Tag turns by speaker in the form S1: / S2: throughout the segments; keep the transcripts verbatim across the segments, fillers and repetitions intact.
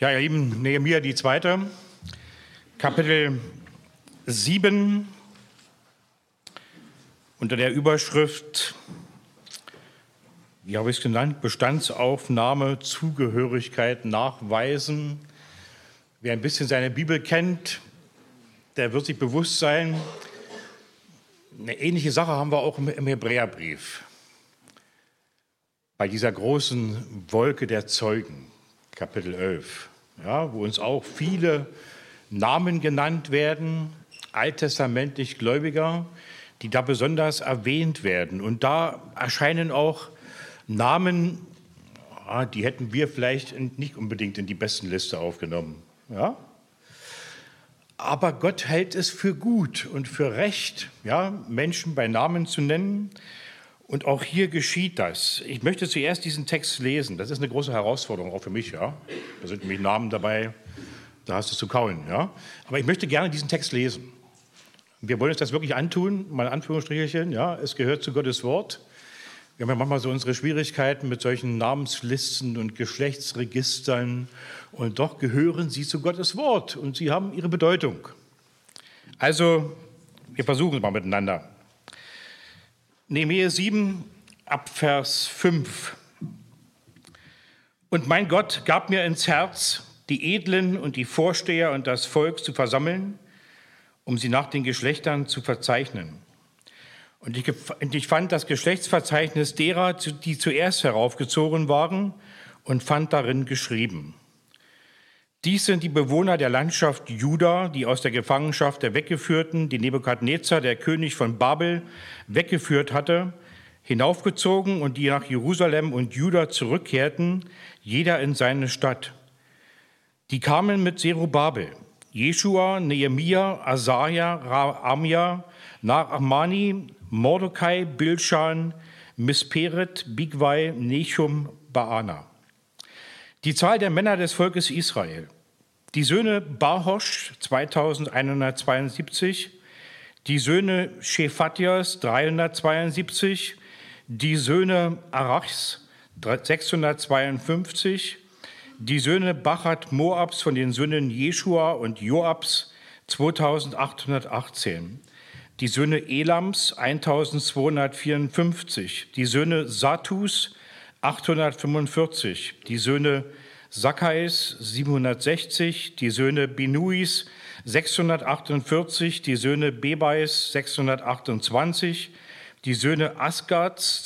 S1: Ja, ihr Lieben, Nehemia, die zweite, Kapitel sieben, unter der Überschrift, wie habe ich es genannt, Bestandsaufnahme, Zugehörigkeit nachweisen. Wer ein bisschen seine Bibel kennt, der wird sich bewusst sein, eine ähnliche Sache haben wir auch im Hebräerbrief. Bei dieser großen Wolke der Zeugen, Kapitel elf, ja, wo uns auch viele Namen genannt werden, alttestamentlich Gläubiger, die da besonders erwähnt werden. Und da erscheinen auch Namen, die hätten wir vielleicht nicht unbedingt in die besten Liste aufgenommen. Ja? Aber Gott hält es für gut und für recht, ja, Menschen bei Namen zu nennen. Und auch hier geschieht das. Ich möchte zuerst diesen Text lesen. Das ist eine große Herausforderung, auch für mich. Ja? Da sind nämlich Namen dabei, da hast du es zu kauen. Ja? Aber ich möchte gerne diesen Text lesen. Wir wollen uns das wirklich antun, mal Anführungsstrichelchen. Ja? Es gehört zu Gottes Wort. Wir haben ja manchmal so unsere Schwierigkeiten mit solchen Namenslisten und Geschlechtsregistern. Und doch gehören sie zu Gottes Wort und sie haben ihre Bedeutung. Also, wir versuchen es mal miteinander. Nehemia sieben, ab Vers fünf. Und mein Gott gab mir ins Herz, die Edlen und die Vorsteher und das Volk zu versammeln, um sie nach den Geschlechtern zu verzeichnen. Und ich, und ich fand das Geschlechtsverzeichnis derer, die zuerst heraufgezogen waren, und fand darin geschrieben: Dies sind die Bewohner der Landschaft Juda, die aus der Gefangenschaft der Weggeführten, die Nebukadnezar, der König von Babel, weggeführt hatte, hinaufgezogen und die nach Jerusalem und Juda zurückkehrten, jeder in seine Stadt. Die kamen mit Zerubabel, Jeschua, Nehemia, Asaja, Raamia, Naamani, Mordecai, Bilschan, Misperet, Bigwai, Nechum, Baana. Die Zahl der Männer des Volkes Israel: die Söhne Bahosch zweitausendeinhundertzweiundsiebzig, die Söhne Schephatjas dreihundertzweiundsiebzig, die Söhne Arachs sechshundertzweiundfünfzig, die Söhne Bachat Moabs von den Söhnen Jeschua und Joabs zweitausendachthundertachtzehn, die Söhne Elams eintausendzweihundertvierundfünfzig, die Söhne Satus achthundertfünfundvierzig, die Söhne Sakkais siebenhundertsechzig, die Söhne Binuis sechshundertachtundvierzig, die Söhne Bebais sechshundertachtundzwanzig, die Söhne Asgads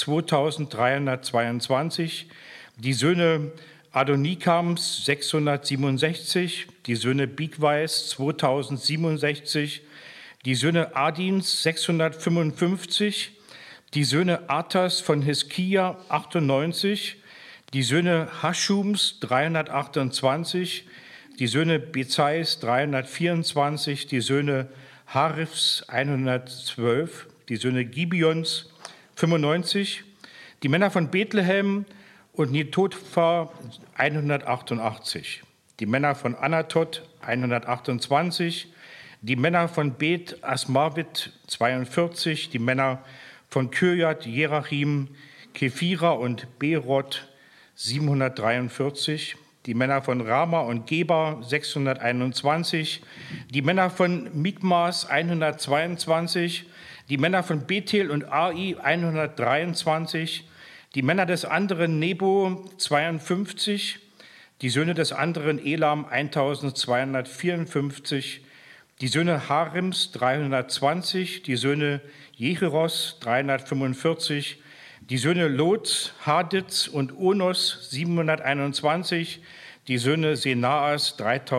S1: zweitausenddreihundertzweiundzwanzig, die Söhne Adonikams sechshundertsiebenundsechzig, die Söhne Bigwais zweitausendsiebenundsechzig, die Söhne Adins sechshundertfünfundfünfzig, die Söhne Atas von Hiskia achtundneunzig, die Söhne Haschums dreihundertachtundzwanzig, die Söhne Bezais dreihundertvierundzwanzig, die Söhne Harifs hundertzwölf, die Söhne Gibeons fünfundneunzig, die Männer von Bethlehem und Netopha hundertachtundachtzig, die Männer von Anatot hundertachtundzwanzig, die Männer von Beth Asmavit zweiundvierzig, die Männer von Kirjat Jerachim, Kephira und Beerot siebenhundertdreiundvierzig, die Männer von Rama und Geba sechshunderteinundzwanzig, die Männer von Mikmas hundertzweiundzwanzig, die Männer von Bethel und Ai hundertdreiundzwanzig, die Männer des anderen Nebo zweiundfünfzig, die Söhne des anderen Elam eintausendzweihundertvierundfünfzig, die Söhne Harims dreihundertzwanzig, die Söhne Jecheros dreihundertfünfundvierzig, die Söhne Lots, Haditz und Onos siebenhunderteinundzwanzig, die Söhne Senaas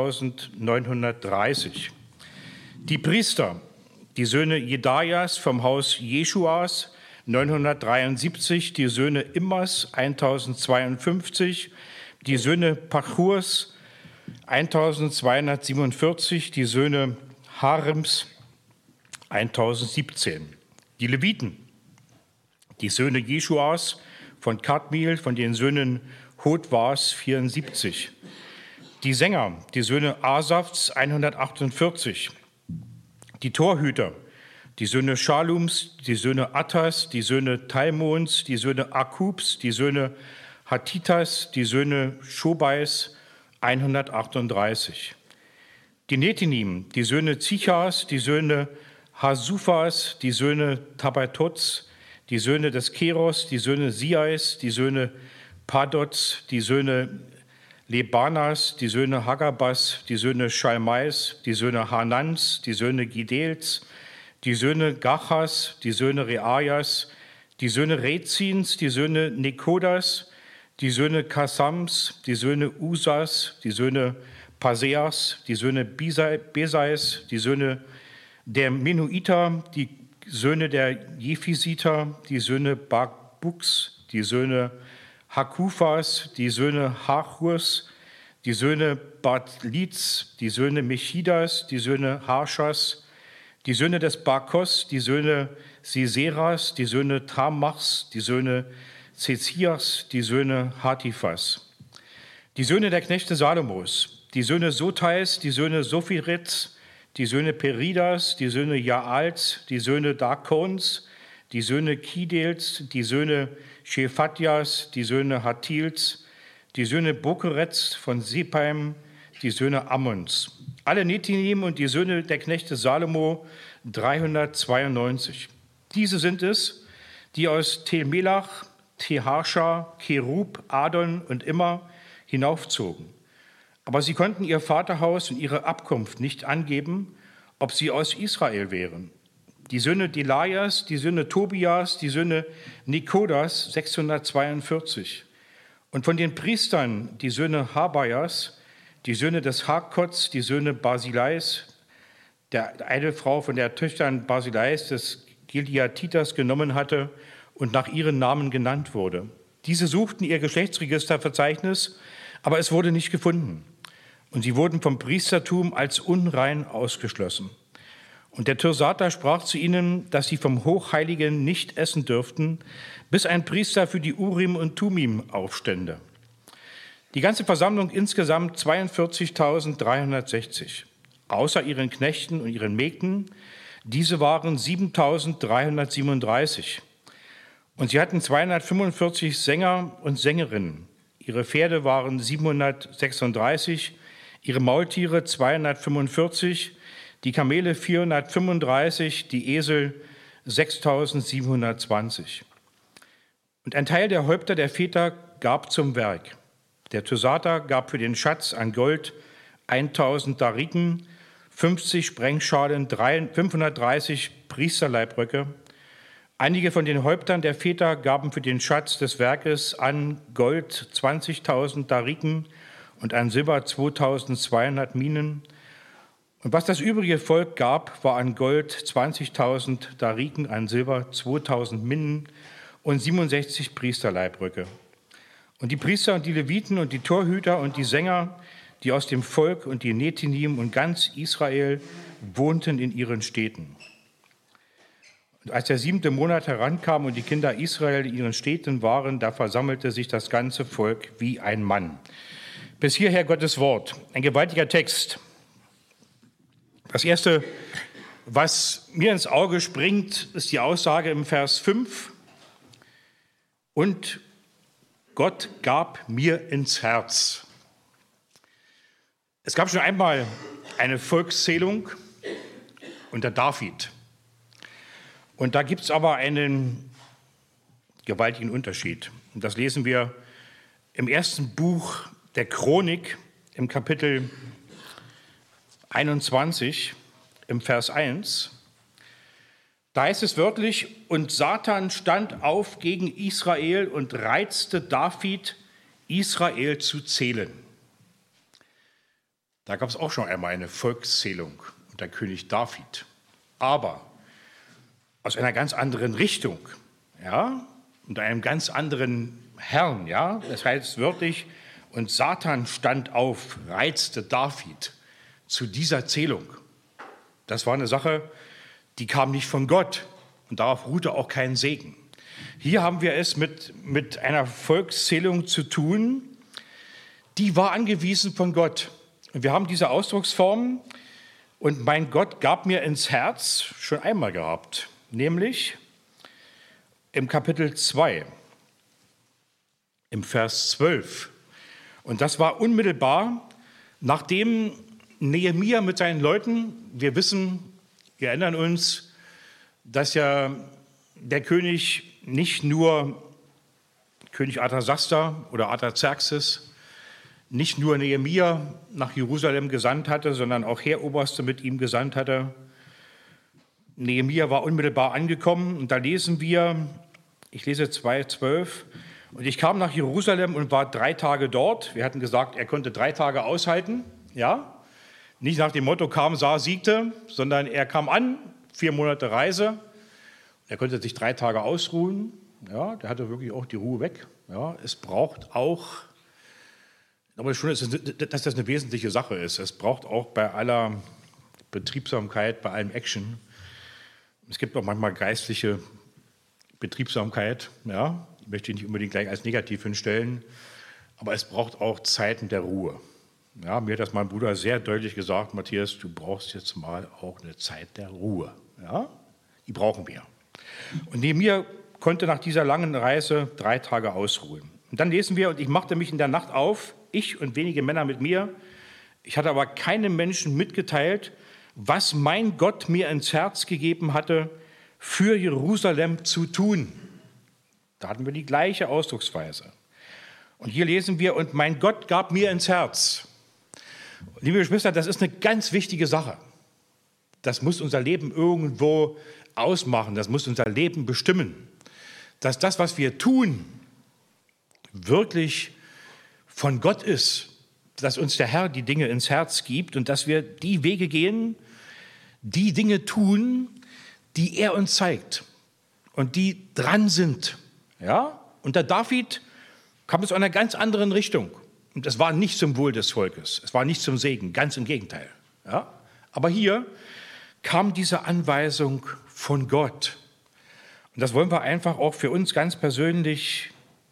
S1: dreitausendneunhundertdreißig. Die Priester, die Söhne Jedajas vom Haus Jeschuas neunhundertdreiundsiebzig, die Söhne Immas eintausendzweiundfünfzig, die Söhne Pachurs eintausendzweihundertsiebenundvierzig, die Söhne Harims eintausendsiebzehn. Die Leviten, die Söhne Jeschuas von Kadmiel, von den Söhnen Hotwas vierundsiebzig. Die Sänger, die Söhne Asafs hundertachtundvierzig. Die Torhüter, die Söhne Schalums, die Söhne Attas, die Söhne Talmons, die Söhne Akubs, die Söhne Hattitas, die Söhne Schobais hundertachtunddreißig. Die Netinim, die Söhne Zichas, die Söhne Hasufas, die Söhne Tabatots, die Söhne des Keros, die Söhne Siais, die Söhne Padots, die Söhne Lebanas, die Söhne Hagabas, die Söhne Schalmais, die Söhne Hanans, die Söhne Gidels, die Söhne Gachas, die Söhne Reajas, die Söhne Rezins, die Söhne Nekodas, die Söhne Kasams, die Söhne Usas, die Söhne Paseas, die Söhne Besais, die Söhne der Menuiter, die Söhne der Jephisiter, die Söhne Bakbuks, die Söhne Hakufas, die Söhne Hachurs, die Söhne Bartlitz, die Söhne Mechidas, die Söhne Harschas, die Söhne des Barkos, die Söhne Siseras, die Söhne Tamachs, die Söhne Zezias, die Söhne Hatifas, die Söhne der Knechte Salomos, die Söhne Sotais, die Söhne Sophirits, die Söhne Peridas, die Söhne Jaals, die Söhne Dakons, die Söhne Kidels, die Söhne Shephatjas, die Söhne Hatils, die Söhne Bokerets von Sepaim, die Söhne Ammons. Alle Netinim und die Söhne der Knechte Salomo, dreihundertzweiundneunzig. Diese sind es, die aus Tel-Melach, Teharscha, Kerub, Adon und Immer hinaufzogen. Aber sie konnten ihr Vaterhaus und ihre Abkunft nicht angeben, ob sie aus Israel wären. Die Söhne Delajas, die Söhne Tobias, die Söhne Nekodas, sechshundertzweiundvierzig. Und von den Priestern die Söhne Habajas, die Söhne des Hakots, die Söhne Basilais, der eine Frau von der Töchtern Basilais des Gileaditers genommen hatte und nach ihren Namen genannt wurde. Diese suchten ihr Geschlechtsregisterverzeichnis, aber es wurde nicht gefunden. Und sie wurden vom Priestertum als unrein ausgeschlossen. Und der Tirsata sprach zu ihnen, dass sie vom Hochheiligen nicht essen dürften, bis ein Priester für die Urim und Tumim aufstände. Die ganze Versammlung insgesamt zweiundvierzigtausenddreihundertsechzig, außer ihren Knechten und ihren Mägden. Diese waren siebentausenddreihundertsiebenunddreißig. Und sie hatten zweihundertfünfundvierzig Sänger und Sängerinnen. Ihre Pferde waren siebenhundertsechsunddreißig, ihre Maultiere zweihundertfünfundvierzig, die Kamele vierhundertfünfunddreißig, die Esel sechstausendsiebenhundertzwanzig. Und ein Teil der Häupter der Väter gab zum Werk. Der Tirsata gab für den Schatz an Gold tausend Dariken, fünfzig Sprengschalen, fünfhundertdreißig Priesterleibröcke. Einige von den Häuptern der Väter gaben für den Schatz des Werkes an Gold zwanzigtausend Dariken und an Silber zweitausendzweihundert Minen. Und was das übrige Volk gab, war an Gold zwanzigtausend Dariken, an Silber zweitausend Minen und siebenundsechzig Priesterleibröcke. Und die Priester und die Leviten und die Torhüter und die Sänger, die aus dem Volk und die Netinim und ganz Israel wohnten in ihren Städten. Und als der siebente Monat herankam und die Kinder Israel in ihren Städten waren, da versammelte sich das ganze Volk wie ein Mann. Bis hierher Gottes Wort, ein gewaltiger Text. Das Erste, was mir ins Auge springt, ist die Aussage im Vers fünf. Und Gott gab mir ins Herz. Es gab schon einmal eine Volkszählung unter David. Und da gibt es aber einen gewaltigen Unterschied. Und das lesen wir im ersten Buch der Chronik im Kapitel einundzwanzig, im Vers eins. Da heißt es wörtlich, und Satan stand auf gegen Israel und reizte David, Israel zu zählen. Da gab es auch schon einmal eine Volkszählung unter König David. Aber aus einer ganz anderen Richtung, ja, unter einem ganz anderen Herrn, ja. Das heißt wörtlich, und Satan stand auf, reizte David zu dieser Zählung. Das war eine Sache, die kam nicht von Gott und darauf ruhte auch kein Segen. Hier haben wir es mit, mit einer Volkszählung zu tun, die war angewiesen von Gott. Und wir haben diese Ausdrucksform, und mein Gott gab mir ins Herz, schon einmal gehabt, nämlich im Kapitel zwei, im Vers zwölf. Und das war unmittelbar Nachdem Nehemia mit seinen Leuten, wir wissen, wir erinnern uns, dass ja der König nicht nur König Artasasta oder Artaxerxes nicht nur Nehemia nach Jerusalem gesandt hatte, sondern auch Heeroberste mit ihm gesandt hatte. Nehemia war unmittelbar angekommen und da lesen wir, ich lese zwei zwölf, und ich kam nach Jerusalem und war drei Tage dort. Wir hatten gesagt, er konnte drei Tage aushalten, ja. Nicht nach dem Motto kam, sah, siegte, sondern er kam an, vier Monate Reise. Er konnte sich drei Tage ausruhen, ja, der hatte wirklich auch die Ruhe weg. Ja. Es braucht auch, aber schon, dass das eine wesentliche Sache ist, es braucht auch bei aller Betriebsamkeit, bei allem Action, es gibt auch manchmal geistliche Betriebsamkeit, ja, ich möchte ich nicht unbedingt gleich als negativ hinstellen, aber es braucht auch Zeiten der Ruhe. Ja, mir hat das mein Bruder sehr deutlich gesagt, Matthias, du brauchst jetzt mal auch eine Zeit der Ruhe. Ja, die brauchen wir. Und neben mir konnte nach dieser langen Reise drei Tage ausruhen. Und dann lesen wir, und ich machte mich in der Nacht auf, ich und wenige Männer mit mir. Ich hatte aber keinem Menschen mitgeteilt, was mein Gott mir ins Herz gegeben hatte, für Jerusalem zu tun. Da hatten wir die gleiche Ausdrucksweise. Und hier lesen wir, und mein Gott gab mir ins Herz. Liebe Geschwister, das ist eine ganz wichtige Sache. Das muss unser Leben irgendwo ausmachen, das muss unser Leben bestimmen. Dass das, was wir tun, wirklich von Gott ist, dass uns der Herr die Dinge ins Herz gibt und dass wir die Wege gehen, die Dinge tun, die er uns zeigt und die dran sind. Ja? Unter David kam es aus einer ganz anderen Richtung. Und es war nicht zum Wohl des Volkes, es war nicht zum Segen, ganz im Gegenteil. Ja? Aber hier kam diese Anweisung von Gott. Und das wollen wir einfach auch für uns ganz persönlich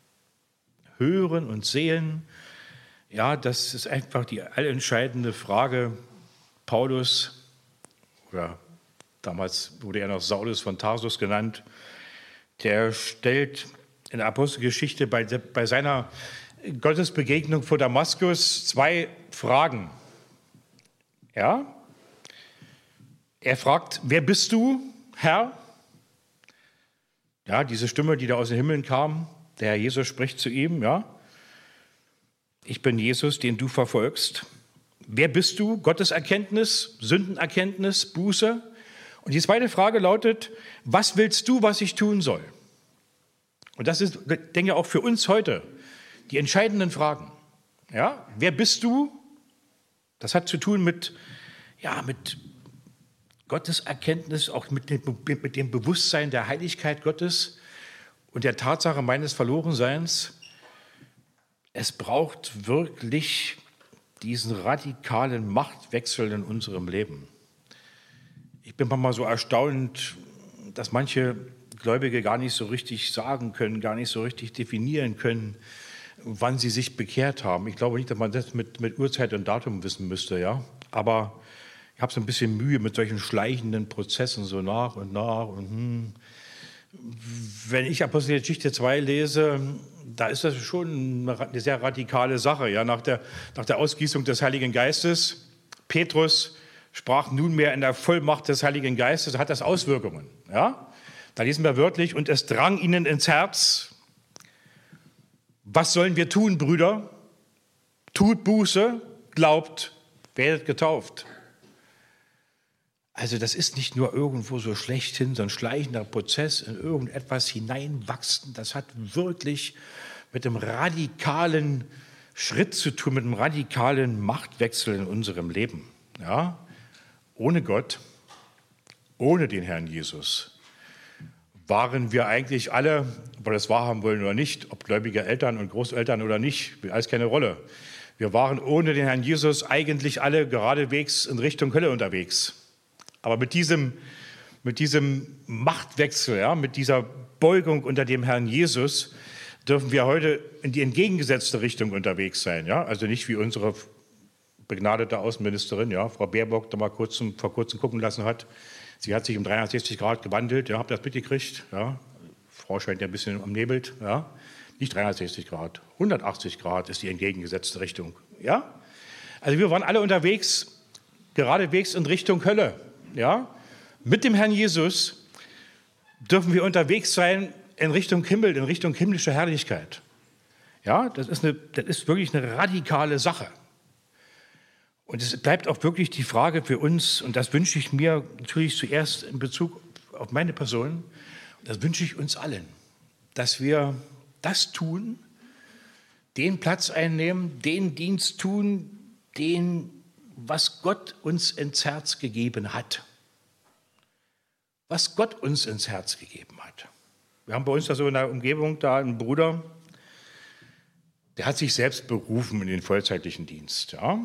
S1: hören und sehen. Ja, das ist einfach die allentscheidende Frage. Paulus, oder damals wurde er noch Saulus von Tarsus genannt, der stellt in der Apostelgeschichte bei, bei seiner Gottesbegegnung vor Damaskus zwei Fragen. Ja? Er fragt, wer bist du, Herr? Ja, diese Stimme, die da aus den Himmeln kam, der Herr Jesus spricht zu ihm, ja. Ich bin Jesus, den du verfolgst. Wer bist du? Gotteserkenntnis, Sündenerkenntnis, Buße. Und die zweite Frage lautet, was willst du, was ich tun soll? Und das ist, ich denke, auch für uns heute die entscheidenden Fragen. Ja, wer bist du? Das hat zu tun mit, ja, mit Gotteserkenntnis, auch mit dem, mit dem Bewusstsein der Heiligkeit Gottes und der Tatsache meines Verlorenseins. Es braucht wirklich diesen radikalen Machtwechsel in unserem Leben. Ich bin manchmal so erstaunt, dass manche Gläubige gar nicht so richtig sagen können, gar nicht so richtig definieren können, wann sie sich bekehrt haben. Ich glaube nicht, dass man das mit, mit Uhrzeit und Datum wissen müsste, ja. Aber ich habe so ein bisschen Mühe mit solchen schleichenden Prozessen, so nach und nach. Und hm. Wenn ich Apostelgeschichte zwei lese, da ist das schon eine sehr radikale Sache. Ja? Nach der, nach der Ausgießung des Heiligen Geistes, Petrus sprach nunmehr in der Vollmacht des Heiligen Geistes, hat das Auswirkungen. Ja? Da lesen wir wörtlich, und es drang ihnen ins Herz, was sollen wir tun, Brüder? Tut Buße, glaubt, werdet getauft. Also das ist nicht nur irgendwo so schlechthin, so ein schleichender Prozess in irgendetwas hineinwachsen. Das hat wirklich mit einem radikalen Schritt zu tun, mit einem radikalen Machtwechsel in unserem Leben. Ja? Ohne Gott, ohne den Herrn Jesus, waren wir eigentlich alle, ob wir das wahrhaben wollen oder nicht, ob gläubige Eltern und Großeltern oder nicht, spielt alles keine Rolle. Wir waren ohne den Herrn Jesus eigentlich alle geradewegs in Richtung Hölle unterwegs. Aber mit diesem, mit diesem Machtwechsel, ja, mit dieser Beugung unter dem Herrn Jesus, dürfen wir heute in die entgegengesetzte Richtung unterwegs sein. Ja? Also nicht wie unsere begnadete Außenministerin, ja, Frau Baerbock, da mal kurz, vor kurzem gucken lassen hat. Sie hat sich um dreihundertsechzig Grad gewandelt, ja, habt ihr das mitgekriegt? Ja? Frau scheint ja ein bisschen umnebelt. Ja? Nicht dreihundertsechzig Grad, hundertachtzig Grad ist die entgegengesetzte Richtung. Ja? Also wir waren alle unterwegs, geradewegs in Richtung Hölle. Ja? Mit dem Herrn Jesus dürfen wir unterwegs sein in Richtung Himmel, in Richtung himmlischer Herrlichkeit. Ja, das ist, eine, das ist wirklich eine radikale Sache. Und es bleibt auch wirklich die Frage für uns, und das wünsche ich mir natürlich zuerst in Bezug auf meine Person, das wünsche ich uns allen, dass wir das tun, den Platz einnehmen, den Dienst tun, den, was Gott uns ins Herz gegeben hat. Was Gott uns ins Herz gegeben hat. Wir haben bei uns da so in der Umgebung da einen Bruder, der hat sich selbst berufen in den vollzeitlichen Dienst. Ja?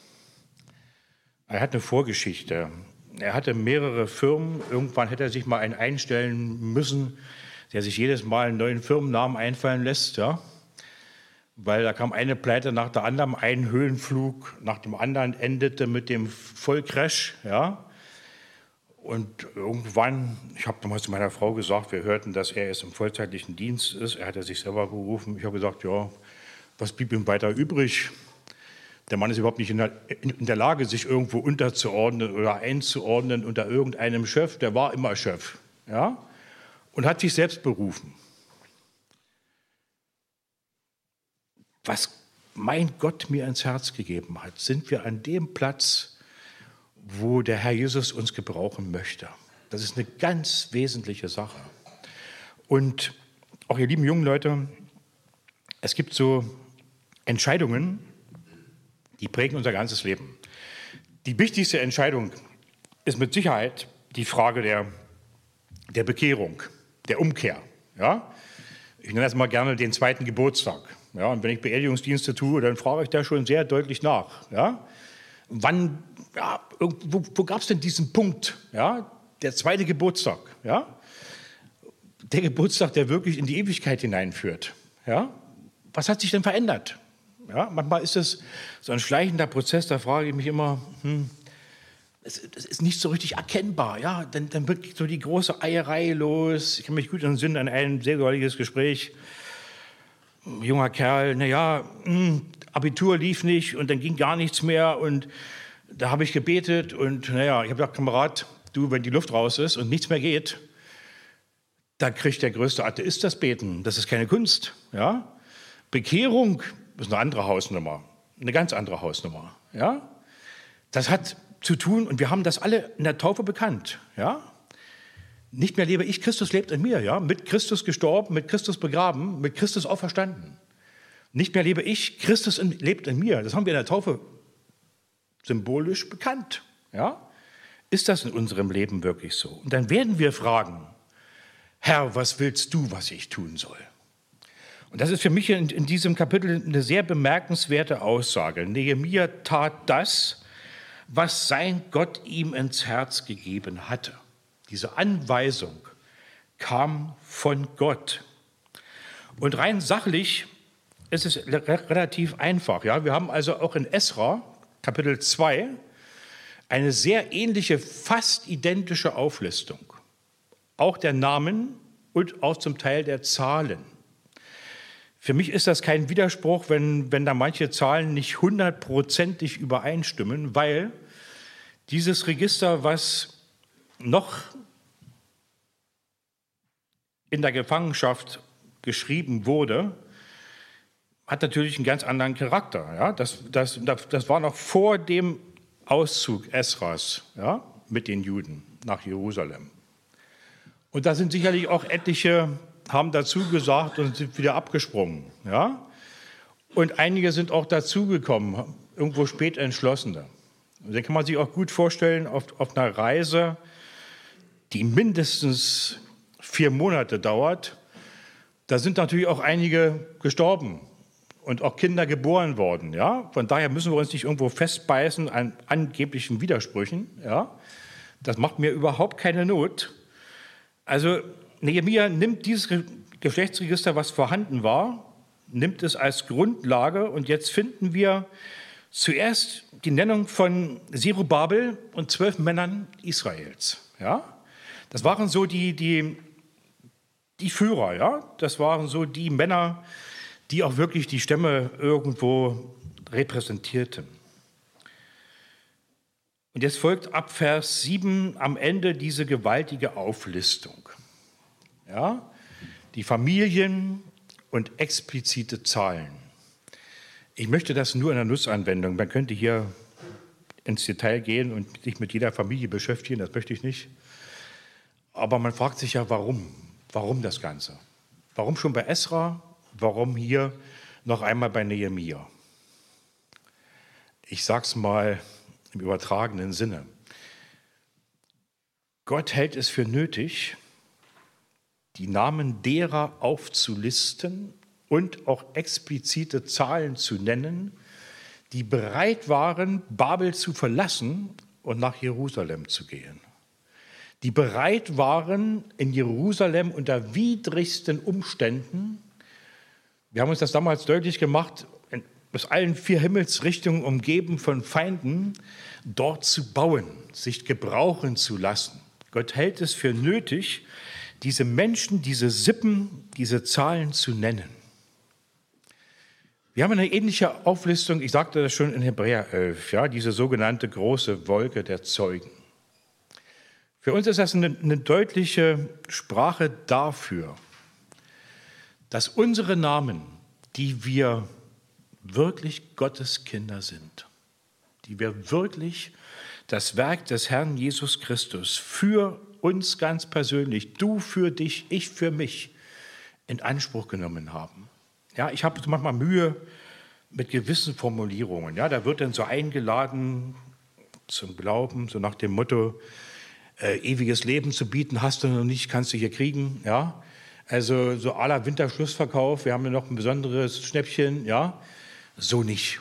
S1: Er hat eine Vorgeschichte. Er hatte mehrere Firmen. Irgendwann hätte er sich mal einen einstellen müssen, der sich jedes Mal einen neuen Firmennamen einfallen lässt. Ja? Weil da kam eine Pleite nach der anderen, ein Höhenflug nach dem anderen endete mit dem Vollcrash. Ja? Und irgendwann, ich habe damals zu meiner Frau gesagt, wir hörten, dass er jetzt im vollzeitlichen Dienst ist. Er hatte sich selber berufen. Ich habe gesagt, ja, was blieb ihm weiter übrig? Der Mann ist überhaupt nicht in der, in der Lage, sich irgendwo unterzuordnen oder einzuordnen unter irgendeinem Chef. Der war immer Chef, ja, und hat sich selbst berufen. Was mein Gott mir ins Herz gegeben hat, sind wir an dem Platz, wo der Herr Jesus uns gebrauchen möchte. Das ist eine ganz wesentliche Sache. Und auch ihr lieben jungen Leute, es gibt so Entscheidungen, die prägen unser ganzes Leben. Die wichtigste Entscheidung ist mit Sicherheit die Frage der, der Bekehrung, der Umkehr. Ja? Ich nenne das mal gerne den zweiten Geburtstag. Ja? Und wenn ich Beerdigungsdienste tue, dann frage ich da schon sehr deutlich nach. Ja? Wann, ja, wo, wo gab es denn diesen Punkt, ja? Der zweite Geburtstag? Ja? Der Geburtstag, der wirklich in die Ewigkeit hineinführt. Ja? Was hat sich denn verändert? Ja, manchmal ist es so ein schleichender Prozess, da frage ich mich immer, hm, es, es ist nicht so richtig erkennbar. Ja? Dann, dann wird so die große Eierei los. Ich kann mich gut entsinnen an ein sehr goldiges Gespräch. Ein junger Kerl, naja, hm, Abitur lief nicht und dann ging gar nichts mehr. Und da habe ich gebetet und naja, ich habe gesagt, Kamerad, du, wenn die Luft raus ist und nichts mehr geht, da kriegt der größte Atheist das Beten. Das ist keine Kunst. Ja? Bekehrung ist eine andere Hausnummer, eine ganz andere Hausnummer. Ja? Das hat zu tun, und wir haben das alle in der Taufe bekannt. Ja? Nicht mehr lebe ich, Christus lebt in mir. Ja? Mit Christus gestorben, mit Christus begraben, mit Christus auferstanden. Nicht mehr lebe ich, Christus in, lebt in mir. Das haben wir in der Taufe symbolisch bekannt. Ja? Ist das in unserem Leben wirklich so? Und dann werden wir fragen, Herr, was willst du, was ich tun soll? Und das ist für mich in, in diesem Kapitel eine sehr bemerkenswerte Aussage. Nehemia tat das, was sein Gott ihm ins Herz gegeben hatte. Diese Anweisung kam von Gott. Und rein sachlich ist es relativ einfach. Ja? Wir haben also auch in Esra, Kapitel zwei, eine sehr ähnliche, fast identische Auflistung. Auch der Namen und auch zum Teil der Zahlen. Für mich ist das kein Widerspruch, wenn, wenn da manche Zahlen nicht hundertprozentig übereinstimmen, weil dieses Register, was noch in der Gefangenschaft geschrieben wurde, hat natürlich einen ganz anderen Charakter. Ja? Das, das, das war noch vor dem Auszug Esras, ja, mit den Juden nach Jerusalem. Und da sind sicherlich auch etliche, haben dazu gesagt und sind wieder abgesprungen. Ja? Und einige sind auch dazugekommen, irgendwo spät entschlossene. Und da kann man sich auch gut vorstellen, auf, auf einer Reise, die mindestens vier Monate dauert, da sind natürlich auch einige gestorben und auch Kinder geboren worden. Ja? Von daher müssen wir uns nicht irgendwo festbeißen an angeblichen Widersprüchen. Ja? Das macht mir überhaupt keine Not. Also Nehemia nimmt dieses Geschlechtsregister, was vorhanden war, nimmt es als Grundlage, und jetzt finden wir zuerst die Nennung von Zerubabel und zwölf Männern Israels. Ja? Das waren so die, die, die Führer, ja? Das waren so die Männer, die auch wirklich die Stämme irgendwo repräsentierten. Und jetzt folgt ab Vers sieben am Ende diese gewaltige Auflistung. Ja, die Familien und explizite Zahlen. Ich möchte das nur in der Nussanwendung. Man könnte hier ins Detail gehen und sich mit jeder Familie beschäftigen, das möchte ich nicht. Aber man fragt sich ja, warum? Warum das Ganze? Warum schon bei Esra? Warum hier noch einmal bei Nehemia? Ich sage es mal im übertragenen Sinne. Gott hält es für nötig, die Namen derer aufzulisten und auch explizite Zahlen zu nennen, die bereit waren, Babel zu verlassen und nach Jerusalem zu gehen. Die bereit waren, in Jerusalem unter widrigsten Umständen, wir haben uns das damals deutlich gemacht, aus allen vier Himmelsrichtungen umgeben von Feinden, dort zu bauen, sich gebrauchen zu lassen. Gott hält es für nötig, diese Menschen, diese Sippen, diese Zahlen zu nennen. Wir haben eine ähnliche Auflistung, ich sagte das schon in Hebräer elf, ja, diese sogenannte große Wolke der Zeugen. Für uns ist das eine, eine deutliche Sprache dafür, dass unsere Namen, die wir wirklich Gottes Kinder sind, die wir wirklich das Werk des Herrn Jesus Christus für uns ganz persönlich, du für dich, ich für mich, in Anspruch genommen haben. Ja, ich habe manchmal Mühe mit gewissen Formulierungen. Ja, da wird dann so eingeladen zum Glauben, so nach dem Motto, äh, ewiges Leben zu bieten, hast du noch nicht, kannst du hier kriegen. Ja, also so à la Winterschlussverkauf, wir haben ja noch ein besonderes Schnäppchen, ja, so nicht.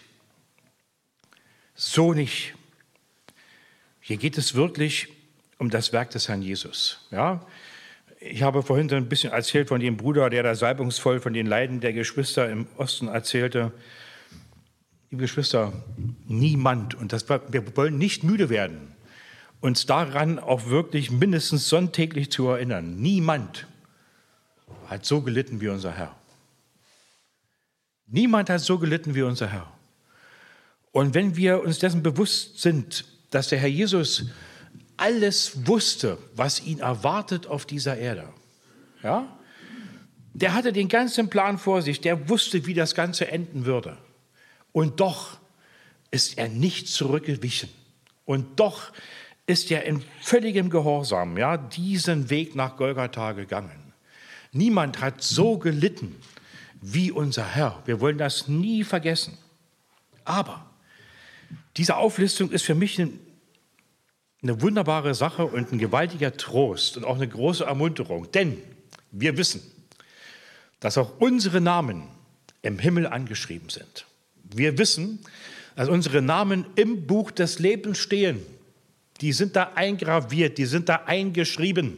S1: So nicht. Hier geht es wirklich um das Werk des Herrn Jesus. Ja? Ich habe vorhin so ein bisschen erzählt von dem Bruder, der da salbungsvoll von den Leiden der Geschwister im Osten erzählte. Liebe Geschwister, niemand, und das, wir wollen nicht müde werden, uns daran auch wirklich mindestens sonntäglich zu erinnern, niemand hat so gelitten wie unser Herr. Niemand hat so gelitten wie unser Herr. Und wenn wir uns dessen bewusst sind, dass der Herr Jesus alles wusste, was ihn erwartet auf dieser Erde, ja, der hatte den ganzen Plan vor sich, der wusste, wie das Ganze enden würde. Und doch ist er nicht zurückgewichen. Und doch ist er in völligem Gehorsam, ja, diesen Weg nach Golgatha gegangen. Niemand hat so gelitten wie unser Herr. Wir wollen das nie vergessen. Aber diese Auflistung ist für mich eine wunderbare Sache und ein gewaltiger Trost und auch eine große Ermunterung. Denn wir wissen, dass auch unsere Namen im Himmel angeschrieben sind. Wir wissen, dass unsere Namen im Buch des Lebens stehen. Die sind da eingraviert, die sind da eingeschrieben.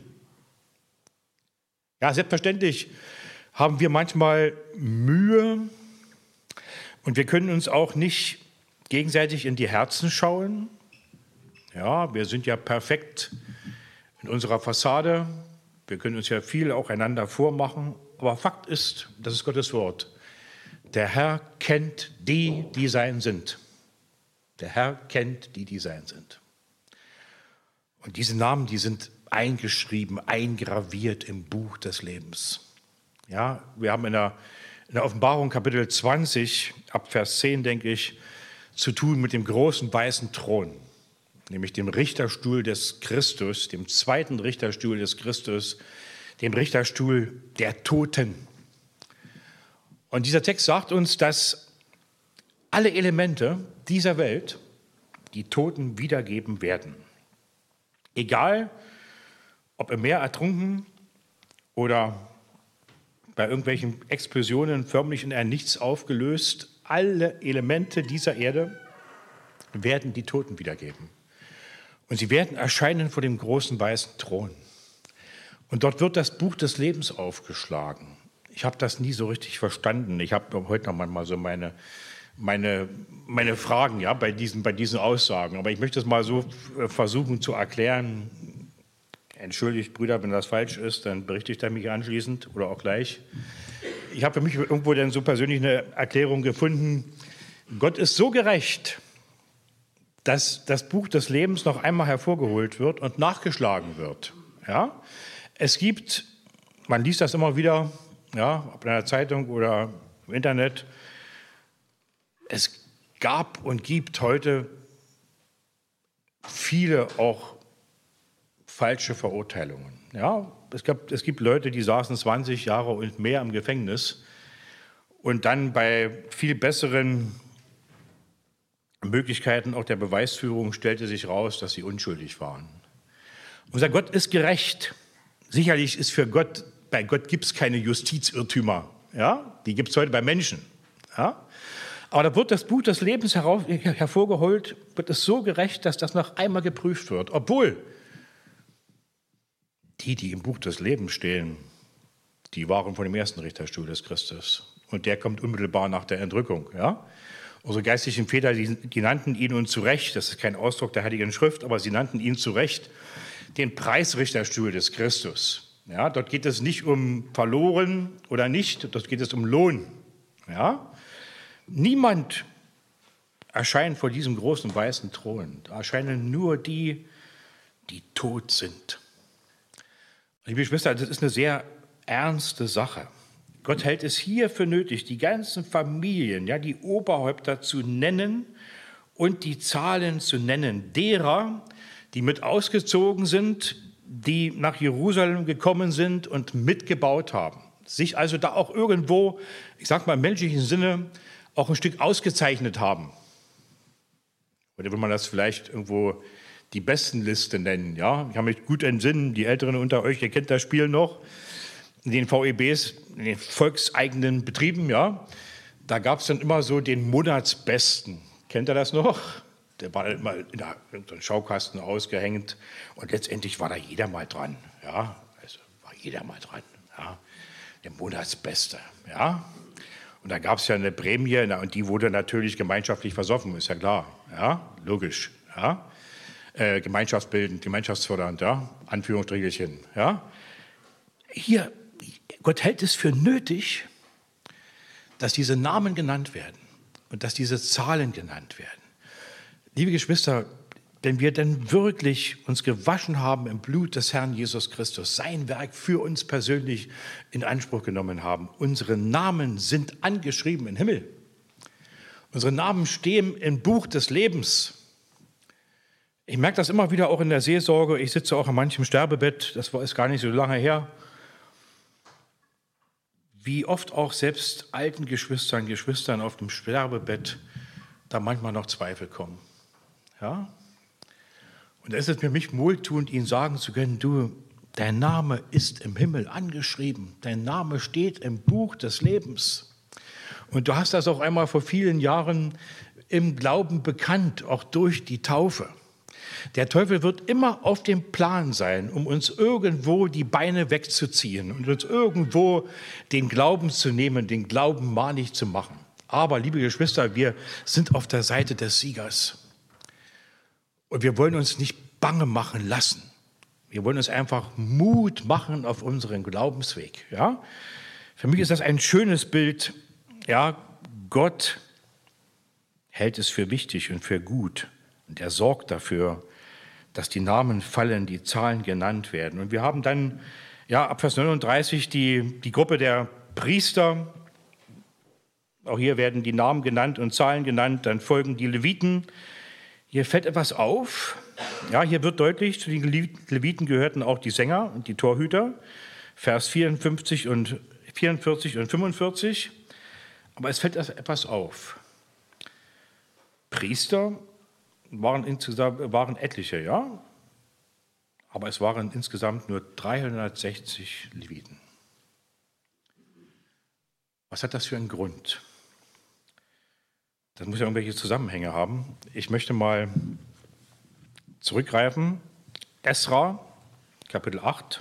S1: Ja, selbstverständlich haben wir manchmal Mühe und wir können uns auch nicht gegenseitig in die Herzen schauen. Ja, wir sind ja perfekt in unserer Fassade. Wir können uns ja viel auch einander vormachen. Aber Fakt ist, das ist Gottes Wort, der Herr kennt die, die sein sind. Der Herr kennt die, die sein sind. Und diese Namen, die sind eingeschrieben, eingraviert im Buch des Lebens. Ja, wir haben in der, in der Offenbarung Kapitel zwanzig, ab Vers zehn, denke ich, zu tun mit dem großen weißen Thron, nämlich dem Richterstuhl des Christus, dem zweiten Richterstuhl des Christus, dem Richterstuhl der Toten. Und dieser Text sagt uns, dass alle Elemente dieser Welt die Toten wiedergeben werden. Egal, ob im Meer ertrunken oder bei irgendwelchen Explosionen förmlich in ein Nichts aufgelöst, alle Elemente dieser Erde werden die Toten wiedergeben. Und sie werden erscheinen vor dem großen weißen Thron. Und dort wird das Buch des Lebens aufgeschlagen. Ich habe das nie so richtig verstanden. Ich habe heute noch manchmal so meine, meine, meine Fragen, ja, bei diesen, bei diesen Aussagen. Aber ich möchte es mal so versuchen zu erklären. Entschuldigt, Brüder, wenn das falsch ist, dann berichtigt er mich anschließend oder auch gleich. Ich habe für mich irgendwo dann so persönlich eine Erklärung gefunden. Gott ist so gerecht, dass das Buch des Lebens noch einmal hervorgeholt wird und nachgeschlagen wird. Ja? Es gibt, man liest das immer wieder, ja, ob in einer Zeitung oder im Internet, es gab und gibt heute viele auch falsche Verurteilungen. Ja? Es, gab, es gibt Leute, die saßen zwanzig Jahre und mehr im Gefängnis und dann bei viel besseren Möglichkeiten auch der Beweisführung stellte sich raus, dass sie unschuldig waren. Unser Gott ist gerecht. Sicherlich ist für Gott, bei Gott gibt es keine Justizirrtümer. Ja? Die gibt es heute bei Menschen. Ja? Aber da wird das Buch des Lebens herauf, hervorgeholt, wird es so gerecht, dass das noch einmal geprüft wird. Obwohl die, die im Buch des Lebens stehen, die waren von dem ersten Richterstuhl des Christus. Und der kommt unmittelbar nach der Entrückung. Ja? Unsere geistlichen Väter, die, die nannten ihn und zu Recht, das ist kein Ausdruck der Heiligen Schrift, aber sie nannten ihn zu Recht den Preisrichterstuhl des Christus. Ja? Dort geht es nicht um verloren oder nicht, dort geht es um Lohn. Ja? Niemand erscheint vor diesem großen weißen Thron. Da erscheinen nur die, die tot sind. Liebe Geschwister, das ist eine sehr ernste Sache. Gott hält es hier für nötig, die ganzen Familien, ja, die Oberhäupter zu nennen und die Zahlen zu nennen, derer, die mit ausgezogen sind, die nach Jerusalem gekommen sind und mitgebaut haben. Sich also da auch irgendwo, ich sage mal im menschlichen Sinne, auch ein Stück ausgezeichnet haben. Oder will man das vielleicht irgendwo die Bestenliste nennen? Ja? Ich kann mich gut entsinnen, die Älteren unter euch, ihr kennt das Spiel noch, in den V E Bs, in den volkseigenen Betrieben, ja, da gab es dann immer so den Monatsbesten. Kennt ihr das noch? Der war dann immer in so einem Schaukasten ausgehängt und letztendlich war da jeder mal dran. Ja, also war jeder mal dran. Ja, der Monatsbeste. Ja. Und da gab es ja eine Prämie und die wurde natürlich gemeinschaftlich versoffen, ist ja klar. Ja, logisch. Ja. Äh, gemeinschaftsbildend, gemeinschaftsfördernd, ja, Anführungsstrichelchen. Ja. Hier, Gott hält es für nötig, dass diese Namen genannt werden und dass diese Zahlen genannt werden. Liebe Geschwister, wenn wir denn wirklich uns gewaschen haben im Blut des Herrn Jesus Christus, sein Werk für uns persönlich in Anspruch genommen haben, unsere Namen sind angeschrieben im Himmel. Unsere Namen stehen im Buch des Lebens. Ich merke das immer wieder auch in der Seelsorge. Ich sitze auch an manchem Sterbebett, das war ist gar nicht so lange her. Wie oft auch selbst alten Geschwistern, Geschwistern auf dem Sterbebett da manchmal noch Zweifel kommen. Ja? Und da ist es für mich wohltuend, Ihnen sagen zu können, du, dein Name ist im Himmel angeschrieben, dein Name steht im Buch des Lebens. Und du hast das auch einmal vor vielen Jahren im Glauben bekannt, auch durch die Taufe. Der Teufel wird immer auf dem Plan sein, um uns irgendwo die Beine wegzuziehen und uns irgendwo den Glauben zu nehmen, den Glauben malig zu machen. Aber, liebe Geschwister, wir sind auf der Seite des Siegers. Und wir wollen uns nicht bange machen lassen. Wir wollen uns einfach Mut machen auf unseren Glaubensweg. Ja? Für mich ist das ein schönes Bild. Ja, Gott hält es für wichtig und für gut. Und er sorgt dafür, dass die Namen fallen, die Zahlen genannt werden. Und wir haben dann, ja, ab Vers neununddreißig die, die Gruppe der Priester. Auch hier werden die Namen genannt und Zahlen genannt. Dann folgen die Leviten. Hier fällt etwas auf. Ja, hier wird deutlich, zu den Leviten gehörten auch die Sänger und die Torhüter. Vers vierundfünfzig und vierundvierzig und fünfundvierzig. Aber es fällt etwas auf. Priester waren insgesamt waren etliche, ja, aber es waren insgesamt nur dreihundertsechzig Leviten. Was hat das für einen Grund? Das muss ja irgendwelche Zusammenhänge haben. Ich möchte mal zurückgreifen. Esra, Kapitel acht,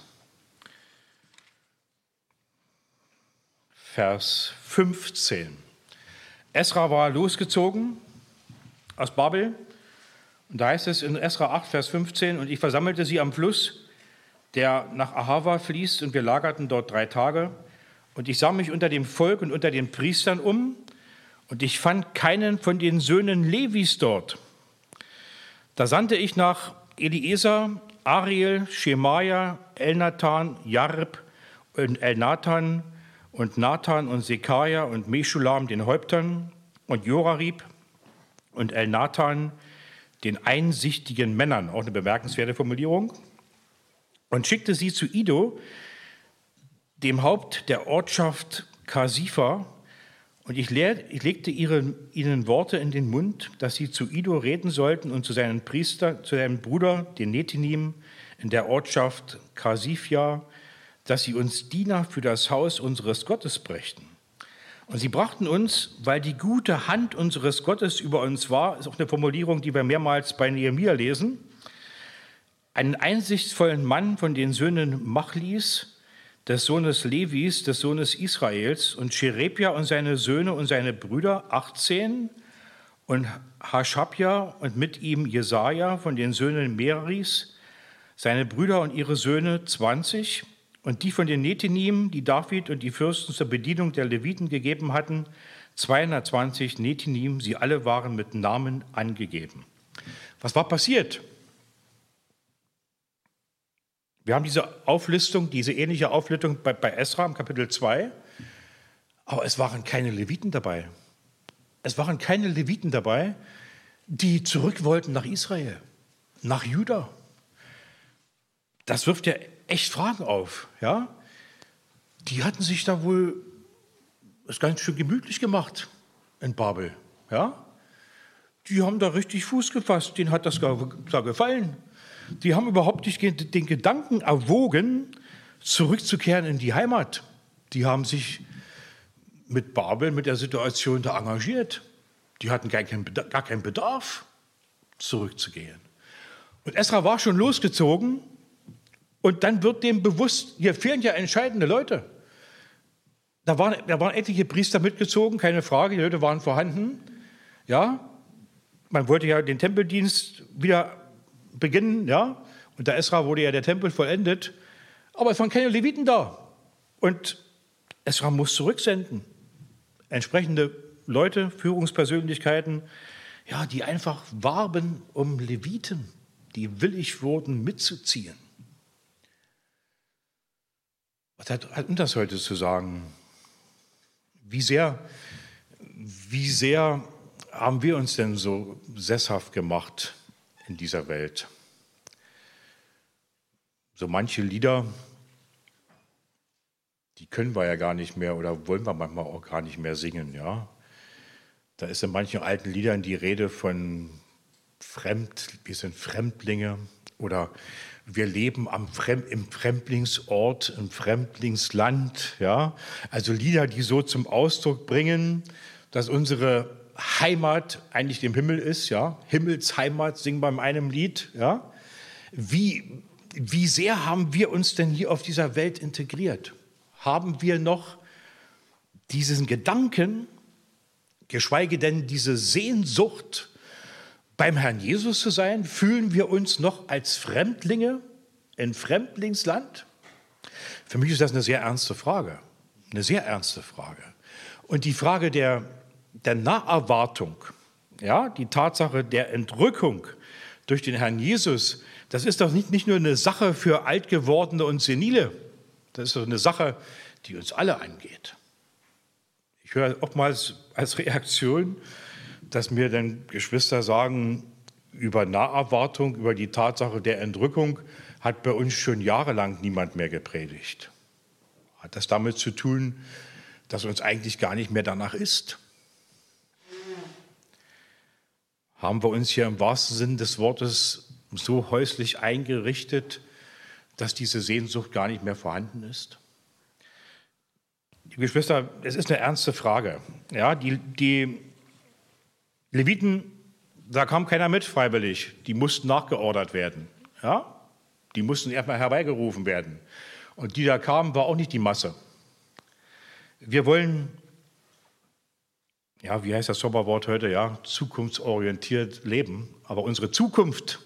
S1: Vers fünfzehn. Esra war losgezogen aus Babel. Und da heißt es in Esra acht, Vers fünfzehn, und ich versammelte sie am Fluss, der nach Ahava fließt, und wir lagerten dort drei Tage. Und ich sah mich unter dem Volk und unter den Priestern um, und ich fand keinen von den Söhnen Levis dort. Da sandte ich nach Eliezer, Ariel, Schemaja, Elnathan, Jarib und Elnathan und Nathan und Sekaja und Meschulam den Häuptern und Jorarib und Elnathan den einsichtigen Männern, auch eine bemerkenswerte Formulierung, und schickte sie zu Iddo, dem Haupt der Ortschaft Kasifa, und ich, lehr, ich legte ihre, ihnen Worte in den Mund, dass sie zu Iddo reden sollten und zu seinem Priester, zu seinem Bruder, den Nethinim, in der Ortschaft Kasifia, dass sie uns Diener für das Haus unseres Gottes brächten. Und sie brachten uns, weil die gute Hand unseres Gottes über uns war, ist auch eine Formulierung, die wir mehrmals bei Nehemia lesen, einen einsichtsvollen Mann von den Söhnen Machlis, des Sohnes Levis, des Sohnes Israels, und Sherebia und seine Söhne und seine Brüder, achtzehn, und Haschabja und mit ihm Jesaja von den Söhnen Meris, seine Brüder und ihre Söhne, zwanzig, und die von den Nethinim, die David und die Fürsten zur Bedienung der Leviten gegeben hatten, zweihundertzwanzig Nethinim, sie alle waren mit Namen angegeben. Was war passiert? Wir haben diese Auflistung, diese ähnliche Auflistung bei, bei Esra im Kapitel zwei, aber es waren keine Leviten dabei. Es waren keine Leviten dabei, die zurück wollten nach Israel, nach Juda. Das wirft ja echt Fragen auf. Ja? Die hatten sich da wohl das ganz schön gemütlich gemacht in Babel. Ja? Die haben da richtig Fuß gefasst, denen hat das da gefallen. Die haben überhaupt nicht den Gedanken erwogen, zurückzukehren in die Heimat. Die haben sich mit Babel, mit der Situation da engagiert. Die hatten gar keinen Bedarf, gar keinen Bedarf zurückzugehen. Und Esra war schon losgezogen und dann wird dem bewusst, hier fehlen ja entscheidende Leute. Da waren, da waren etliche Priester mitgezogen, keine Frage, die Leute waren vorhanden. Ja, man wollte ja den Tempeldienst wieder beginnen, ja, unter Esra wurde ja der Tempel vollendet, aber es waren keine Leviten da. Und Esra muss zurücksenden. Entsprechende Leute, Führungspersönlichkeiten, ja, die einfach warben um Leviten, die willig wurden mitzuziehen. Was hat, hat uns das heute zu sagen? Wie sehr, wie sehr haben wir uns denn so sesshaft gemacht in dieser Welt? So manche Lieder, die können wir ja gar nicht mehr oder wollen wir manchmal auch gar nicht mehr singen. Ja? Da ist in manchen alten Liedern die Rede von Fremd, wir sind Fremdlinge oder wir leben am Fremd, im Fremdlingsort, im Fremdlingsland. Ja? Also Lieder, die so zum Ausdruck bringen, dass unsere Heimat eigentlich dem Himmel ist. Ja? Himmelsheimat singen wir in einem Lied. Ja? Wie, wie sehr haben wir uns denn hier auf dieser Welt integriert? Haben wir noch diesen Gedanken, geschweige denn diese Sehnsucht, beim Herrn Jesus zu sein? Fühlen wir uns noch als Fremdlinge in Fremdlingsland? Für mich ist das eine sehr ernste Frage, eine sehr ernste Frage. Und die Frage der, der Naherwartung, ja, die Tatsache der Entrückung durch den Herrn Jesus, das ist doch nicht, nicht nur eine Sache für Altgewordene und Senile, das ist doch eine Sache, die uns alle angeht. Ich höre oftmals als Reaktion, dass mir dann Geschwister sagen, über Naherwartung, über die Tatsache der Entrückung hat bei uns schon jahrelang niemand mehr gepredigt. Hat das damit zu tun, dass uns eigentlich gar nicht mehr danach ist? Haben wir uns hier im wahrsten Sinn des Wortes so häuslich eingerichtet, dass diese Sehnsucht gar nicht mehr vorhanden ist? Liebe Geschwister, es ist eine ernste Frage. Ja, die, die Leviten, da kam keiner mit freiwillig. Die mussten nachgeordert werden. Ja? Die mussten erstmal herbeigerufen werden. Und die da kamen, war auch nicht die Masse. Wir wollen, ja, wie heißt das Sommerwort heute? Ja, zukunftsorientiert leben. Aber unsere Zukunft,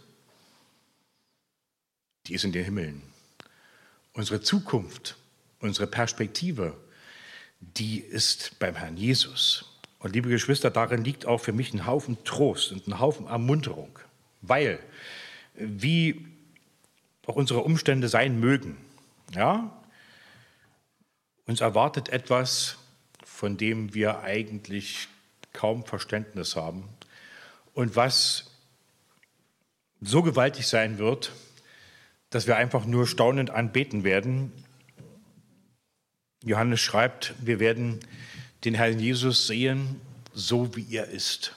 S1: die ist in den Himmeln. Unsere Zukunft, unsere Perspektive, die ist beim Herrn Jesus. Und liebe Geschwister, darin liegt auch für mich ein Haufen Trost und ein Haufen Ermunterung. Weil, wie auch unsere Umstände sein mögen, ja, uns erwartet etwas, von dem wir eigentlich kaum Verständnis haben und was so gewaltig sein wird, dass wir einfach nur staunend anbeten werden. Johannes schreibt, wir werden den Herrn Jesus sehen, so wie er ist.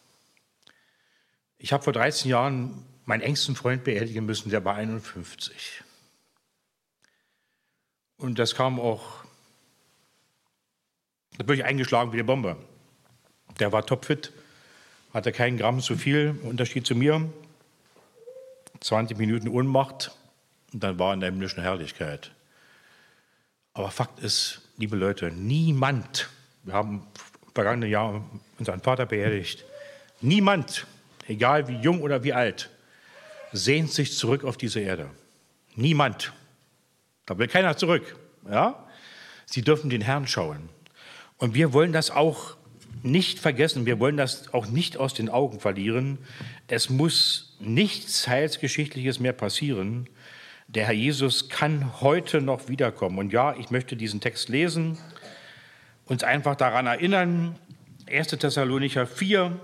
S1: Ich habe vor dreizehn Jahren meinen engsten Freund beerdigen müssen, der war einundfünfzig. Und das kam auch, da bin ich eingeschlagen wie eine Bombe. Der war topfit, hatte keinen Gramm zu viel, im Unterschied zu mir. zwanzig Minuten Ohnmacht und dann war in der himmlischen Herrlichkeit. Aber Fakt ist, liebe Leute, niemand, wir haben im vergangenen Jahr unseren Vater beerdigt, niemand, egal wie jung oder wie alt, sehnt sich zurück auf diese Erde. Niemand. Da will keiner zurück. Ja? Sie dürfen den Herrn schauen. Und wir wollen das auch nicht vergessen, wir wollen das auch nicht aus den Augen verlieren. Es muss nichts Heilsgeschichtliches mehr passieren. Der Herr Jesus kann heute noch wiederkommen. Und ja, ich möchte diesen Text lesen, uns einfach daran erinnern, erster Thessalonicher vier,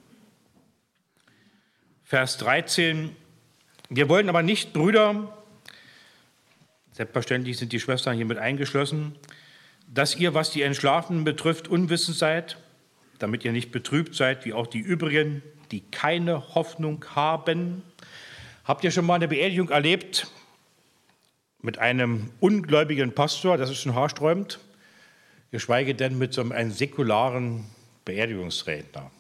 S1: Vers dreizehn. Wir wollen aber nicht, Brüder, selbstverständlich sind die Schwestern hier mit eingeschlossen, dass ihr, was die Entschlafenen betrifft, unwissend seid, damit ihr nicht betrübt seid, wie auch die übrigen, die keine Hoffnung haben. Habt ihr schon mal eine Beerdigung erlebt mit einem ungläubigen Pastor? Das ist schon haarsträubend, geschweige denn mit so einem säkularen Beerdigungsredner.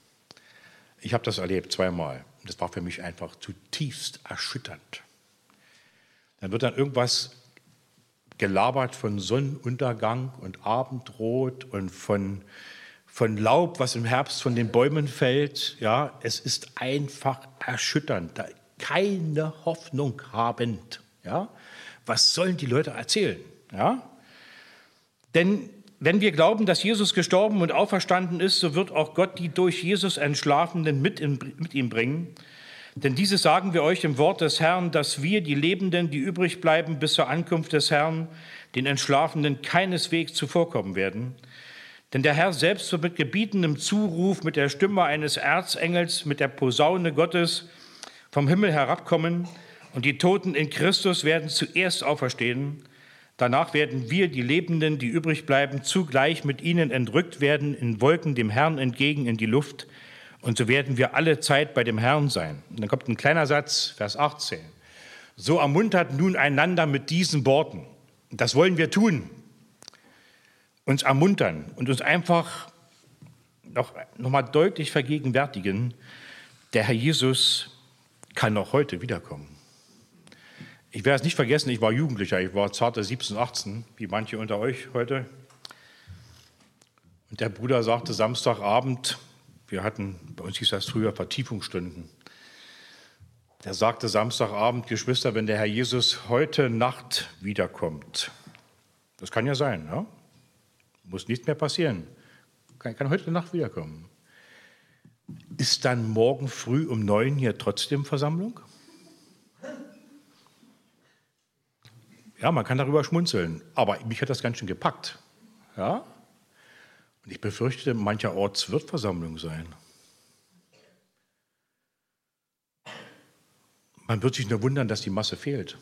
S1: Ich habe das erlebt zweimal. Das war für mich einfach zutiefst erschütternd. Dann wird dann irgendwas gelabert von Sonnenuntergang und Abendrot und von, von Laub, was im Herbst von den Bäumen fällt. Ja, es ist einfach erschütternd. Da keine Hoffnung habend. Ja, was sollen die Leute erzählen? Ja, denn wenn wir glauben, dass Jesus gestorben und auferstanden ist, so wird auch Gott die durch Jesus Entschlafenen mit, in, mit ihm bringen. Denn dieses sagen wir euch im Wort des Herrn, dass wir, die Lebenden, die übrig bleiben bis zur Ankunft des Herrn, den Entschlafenen keineswegs zuvorkommen werden. Denn der Herr selbst wird mit gebietendem Zuruf, mit der Stimme eines Erzengels, mit der Posaune Gottes vom Himmel herabkommen, und die Toten in Christus werden zuerst auferstehen. Danach werden wir, die Lebenden, die übrig bleiben, zugleich mit ihnen entrückt werden, in Wolken dem Herrn entgegen in die Luft. Und so werden wir alle Zeit bei dem Herrn sein. Und dann kommt ein kleiner Satz, Vers achtzehn. So ermuntert nun einander mit diesen Worten. Das wollen wir tun. Uns ermuntern und uns einfach noch, noch mal deutlich vergegenwärtigen, der Herr Jesus kann auch heute wiederkommen. Ich werde es nicht vergessen, ich war Jugendlicher, ich war zarte siebzehn, achtzehn, wie manche unter euch heute. Und der Bruder sagte Samstagabend, wir hatten, bei uns hieß das früher Vertiefungsstunden, der sagte Samstagabend, Geschwister, wenn der Herr Jesus heute Nacht wiederkommt, das kann ja sein, ja? Muss nichts mehr passieren, kann, kann heute Nacht wiederkommen. Ist dann morgen früh um neun hier trotzdem Versammlung? Ja, man kann darüber schmunzeln, aber mich hat das ganz schön gepackt. Ja? Und ich befürchte, mancherorts wird Versammlung sein. Man wird sich nur wundern, dass die Masse fehlt.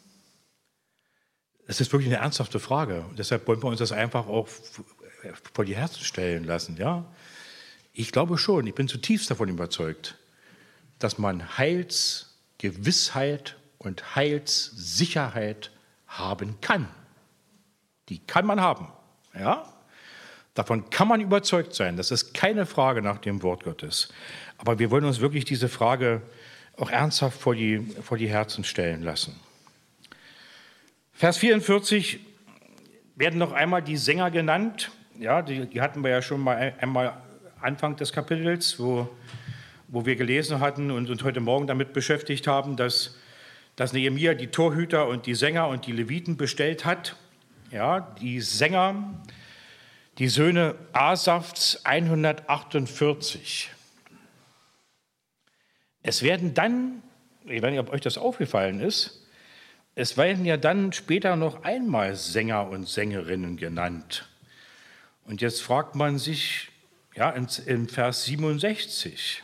S1: Das ist wirklich eine ernsthafte Frage. Und deshalb wollen wir uns das einfach auch vor die Herzen stellen lassen. Ja? Ich glaube schon, ich bin zutiefst davon überzeugt, dass man Heilsgewissheit und Heilssicherheit haben kann. Die kann man haben. Ja? Davon kann man überzeugt sein. Das ist keine Frage nach dem Wort Gottes. Aber wir wollen uns wirklich diese Frage auch ernsthaft vor die, vor die Herzen stellen lassen. Vers vierundvierzig werden noch einmal die Sänger genannt. Ja, die, die hatten wir ja schon mal einmal Anfang des Kapitels, wo, wo wir gelesen hatten und uns heute Morgen damit beschäftigt haben, dass dass Nehemia die Torhüter und die Sänger und die Leviten bestellt hat. Ja, die Sänger, die Söhne Asafs hundertachtundvierzig. Es werden dann, ich weiß nicht, ob euch das aufgefallen ist, es werden ja dann später noch einmal Sänger und Sängerinnen genannt. Und jetzt fragt man sich, ja, in, in Vers siebenundsechzig,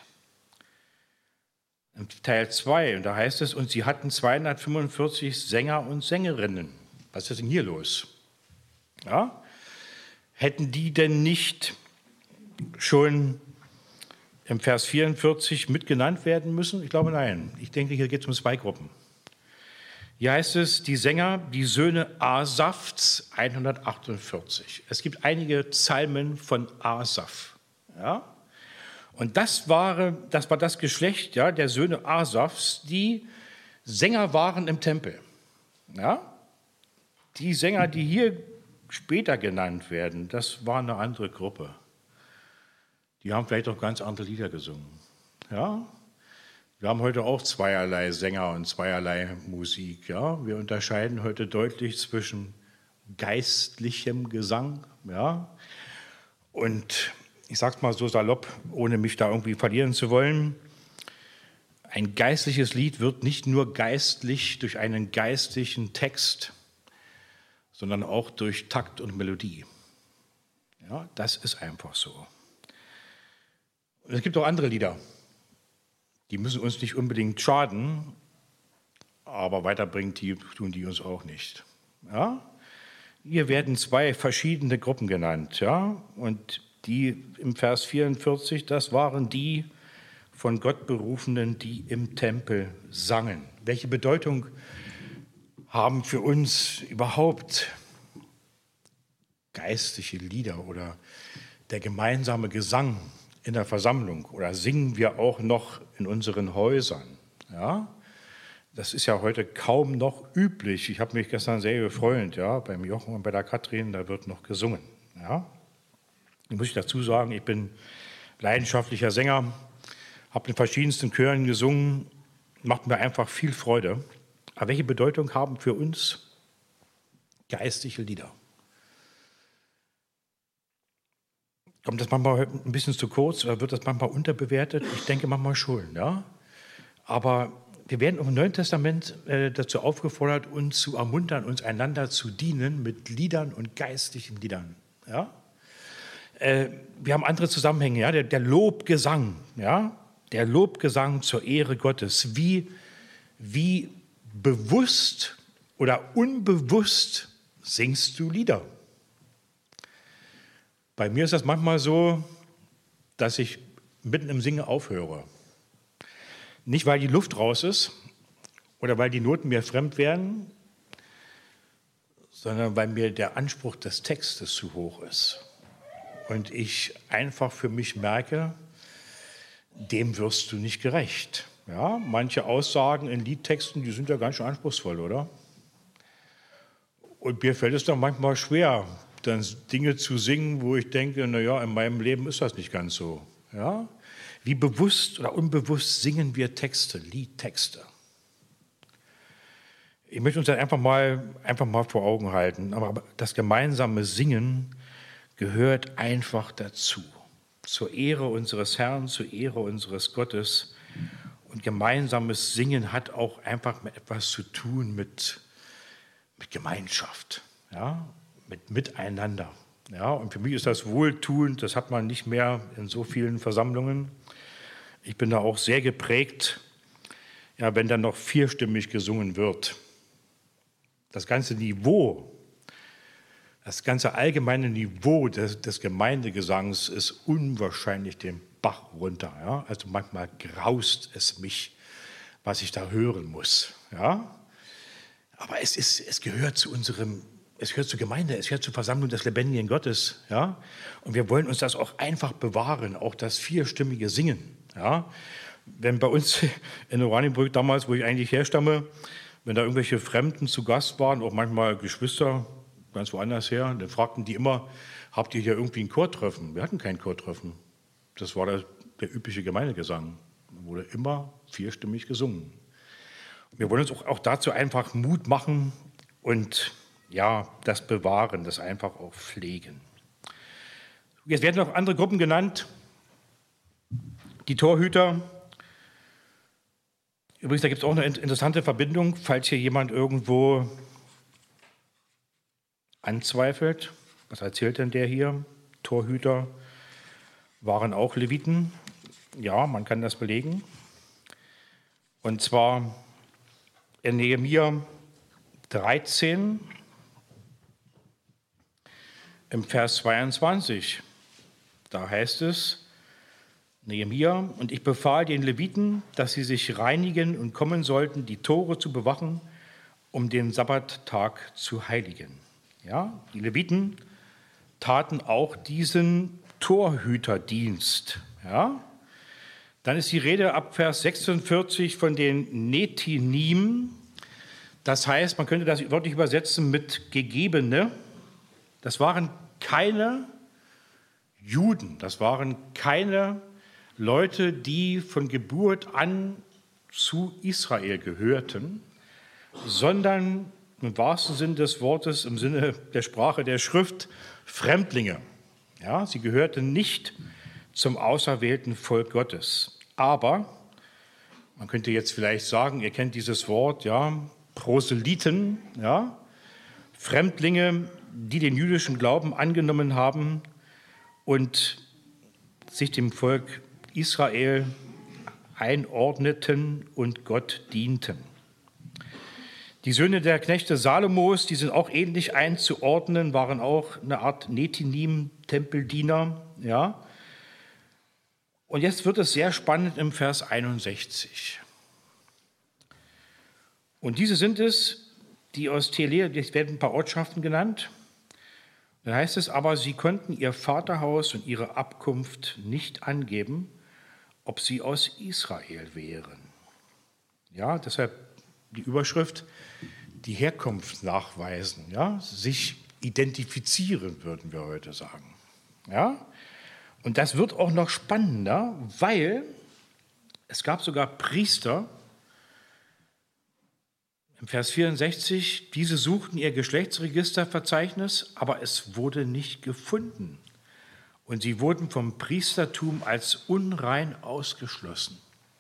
S1: in Teil zwei, und da heißt es, und sie hatten zweihundertfünfundvierzig Sänger und Sängerinnen. Was ist denn hier los? Ja? Hätten die denn nicht schon im Vers vierundvierzig mitgenannt werden müssen? Ich glaube, nein. Ich denke, hier geht es um zwei Gruppen. Hier heißt es, die Sänger, die Söhne Asafs, hundertachtundvierzig. Es gibt einige Psalmen von Asaf. Ja? Und das war, das war das Geschlecht, ja, der Söhne Asafs, die Sänger waren im Tempel. Ja? Die Sänger, die hier später genannt werden, das war eine andere Gruppe. Die haben vielleicht auch ganz andere Lieder gesungen. Ja? Wir haben heute auch zweierlei Sänger und zweierlei Musik. Ja? Wir unterscheiden heute deutlich zwischen geistlichem Gesang, ja, und ich sage es mal so salopp, ohne mich da irgendwie verlieren zu wollen, ein geistliches Lied wird nicht nur geistlich durch einen geistlichen Text, sondern auch durch Takt und Melodie. Ja, das ist einfach so. Und es gibt auch andere Lieder, die müssen uns nicht unbedingt schaden, aber weiterbringen die, tun die uns auch nicht. Ja? Hier werden zwei verschiedene Gruppen genannt. Ja? Und die im Vers vierundvierzig, das waren die von Gott Berufenen, die im Tempel sangen. Welche Bedeutung haben für uns überhaupt geistliche Lieder oder der gemeinsame Gesang in der Versammlung? Oder singen wir auch noch in unseren Häusern? Ja? Das ist ja heute kaum noch üblich. Ich habe mich gestern sehr gefreut, ja, beim Jochen und bei der Katrin, da wird noch gesungen. Ja? Ich muss dazu sagen, ich bin leidenschaftlicher Sänger, habe in verschiedensten Chören gesungen, macht mir einfach viel Freude. Aber welche Bedeutung haben für uns geistliche Lieder? Kommt das manchmal ein bisschen zu kurz oder wird das manchmal unterbewertet? Ich denke manchmal schon, ja. Aber wir werden im Neuen Testament äh, dazu aufgefordert, uns zu ermuntern, uns einander zu dienen mit Liedern und geistlichen Liedern, ja. Äh, wir haben andere Zusammenhänge, ja, der, der Lobgesang, ja, der Lobgesang zur Ehre Gottes. Wie, wie bewusst oder unbewusst singst du Lieder? Bei mir ist das manchmal so, dass ich mitten im Singen aufhöre. Nicht, weil die Luft raus ist oder weil die Noten mir fremd werden, sondern weil mir der Anspruch des Textes zu hoch ist. Und ich einfach für mich merke, dem wirst du nicht gerecht. Ja, manche Aussagen in Liedtexten, die sind ja ganz schön anspruchsvoll, oder? Und mir fällt es dann manchmal schwer, dann Dinge zu singen, wo ich denke, naja, in meinem Leben ist das nicht ganz so. Ja? Wie bewusst oder unbewusst singen wir Texte, Liedtexte? Ich möchte uns das einfach mal, einfach mal vor Augen halten. Aber das gemeinsame Singen gehört einfach dazu. Zur Ehre unseres Herrn, zur Ehre unseres Gottes. Und gemeinsames Singen hat auch einfach etwas zu tun mit, mit Gemeinschaft, ja? mit Miteinander. Ja? Und für mich ist das wohltuend, das hat man nicht mehr in so vielen Versammlungen. Ich bin da auch sehr geprägt, ja, wenn dann noch vierstimmig gesungen wird. Das ganze Niveau, das ganze allgemeine Niveau des, des Gemeindegesangs ist unwahrscheinlich den Bach runter. Ja? Also manchmal graust es mich, was ich da hören muss. Ja? Aber es, ist, es gehört zu unserem, es gehört zur Gemeinde, es gehört zur Versammlung des lebendigen Gottes. Ja? Und wir wollen uns das auch einfach bewahren, auch das vierstimmige Singen. Ja? Wenn bei uns in Oranienburg damals, wo ich eigentlich herstamme, wenn da irgendwelche Fremden zu Gast waren, auch manchmal Geschwister, ganz woanders her, dann fragten die immer, habt ihr hier irgendwie ein Chortreffen? Wir hatten kein Chortreffen. Das war der, der übliche Gemeindegesang. Da wurde immer vierstimmig gesungen. Wir wollen uns auch, auch dazu einfach Mut machen und ja, das bewahren, das einfach auch pflegen. Jetzt werden noch andere Gruppen genannt. Die Torhüter, Übrigens, da gibt es auch eine interessante Verbindung, falls hier jemand irgendwo anzweifelt. Was erzählt denn der hier? Torhüter waren auch Leviten. Ja, man kann das belegen. Und zwar in Nehemia dreizehn, im Vers zweiundzwanzig. Da heißt es, Nehemia, und ich befahl den Leviten, dass sie sich reinigen und kommen sollten, die Tore zu bewachen, um den Sabbattag zu heiligen. Ja, die Leviten taten auch diesen Torhüterdienst. Ja? Dann ist die Rede ab Vers sechsundvierzig von den Nethinim. Das heißt, man könnte das wörtlich übersetzen mit Gegebene. Das waren keine Juden, das waren keine Leute, die von Geburt an zu Israel gehörten, sondern im wahrsten Sinne des Wortes, im Sinne der Sprache der Schrift, Fremdlinge. Ja, sie gehörten nicht zum auserwählten Volk Gottes. Aber, man könnte jetzt vielleicht sagen, ihr kennt dieses Wort, ja, Proselyten, ja, Fremdlinge, die den jüdischen Glauben angenommen haben und sich dem Volk Israel einordneten und Gott dienten. Die Söhne der Knechte Salomos, die sind auch ähnlich einzuordnen, waren auch eine Art Nethinim-Tempeldiener. Ja. Und jetzt wird es sehr spannend im Vers einundsechzig. Und diese sind es, die aus Telea, es werden ein paar Ortschaften genannt. Dann heißt es aber, sie konnten ihr Vaterhaus und ihre Abkunft nicht angeben, ob sie aus Israel wären. Ja, deshalb die Überschrift, die Herkunft nachweisen, ja, sich identifizieren, würden wir heute sagen. Ja, und das wird auch noch spannender, weil es gab sogar Priester, im Vers vierundsechzig, diese suchten ihr Geschlechtsregisterverzeichnis, aber es wurde nicht gefunden. Und sie wurden vom Priestertum als unrein ausgeschlossen.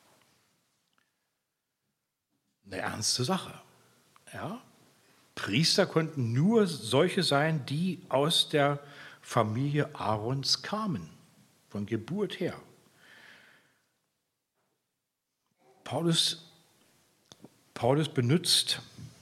S1: Eine ernste Sache. Ja? Priester konnten nur solche sein, die aus der Familie Aarons kamen, von Geburt her. Paulus Paulus benutzt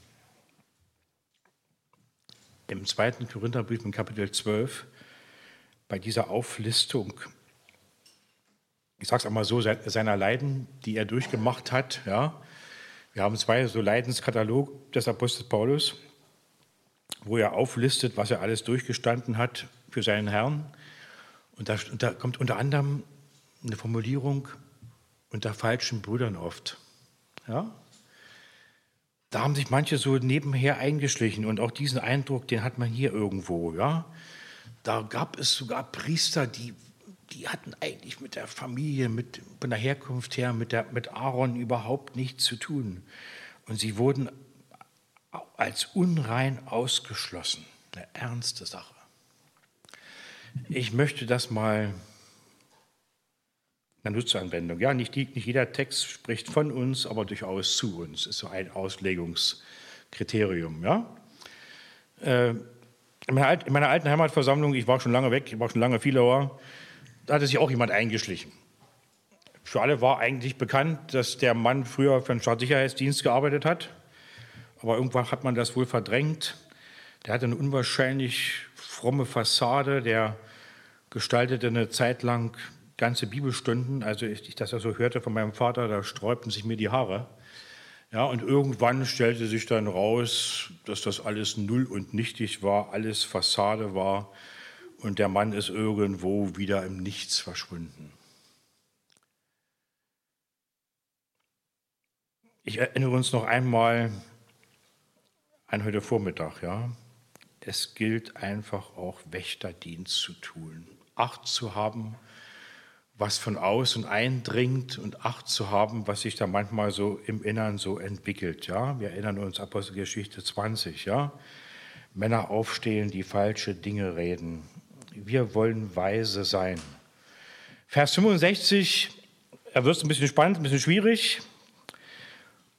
S1: im zweiten Korintherbrief in Kapitel zwölf bei dieser Auflistung, ich sage es einmal so, seiner Leiden, die er durchgemacht hat. Ja. Wir haben zwei so Leidenskatalog des Apostels Paulus, wo er auflistet, was er alles durchgestanden hat für seinen Herrn. Und da, und da kommt unter anderem eine Formulierung unter falschen Brüdern oft. Ja. Da haben sich manche so nebenher eingeschlichen und auch diesen Eindruck, den hat man hier irgendwo. Ja? Da gab es sogar Priester, die, die hatten eigentlich mit der Familie, mit, von der Herkunft her, mit, der, mit Aaron überhaupt nichts zu tun. Und sie wurden als unrein ausgeschlossen. Eine ernste Sache. Ich möchte das mal eine Nutzanwendung. Ja, nicht, die, nicht jeder Text spricht von uns, aber durchaus zu uns. Ist so ein Auslegungskriterium. Ja? Äh, in, meiner Alt, in meiner alten Heimatversammlung, ich war schon lange weg, ich war schon lange Vielauer, da hatte sich auch jemand eingeschlichen. Für alle war eigentlich bekannt, dass der Mann früher für den Staatssicherheitsdienst gearbeitet hat, aber irgendwann hat man das wohl verdrängt. Der hatte eine unwahrscheinlich fromme Fassade, der gestaltete eine Zeit lang ganze Bibelstunden, also ich das so hörte von meinem Vater, da sträubten sich mir die Haare. Ja, und irgendwann stellte sich dann raus, dass das alles null und nichtig war, alles Fassade war und der Mann ist irgendwo wieder im Nichts verschwunden. Ich erinnere uns noch einmal an heute Vormittag. Ja. Es gilt einfach auch Wächterdienst zu tun, Acht zu haben, was von außen eindringt und Acht zu haben, was sich da manchmal so im Innern so entwickelt. Ja? Wir erinnern uns Apostelgeschichte zwanzig. Ja? Männer aufstehen, die falsche Dinge reden. Wir wollen weise sein. Vers fünfundsechzig, er wird ein bisschen spannend, ein bisschen schwierig.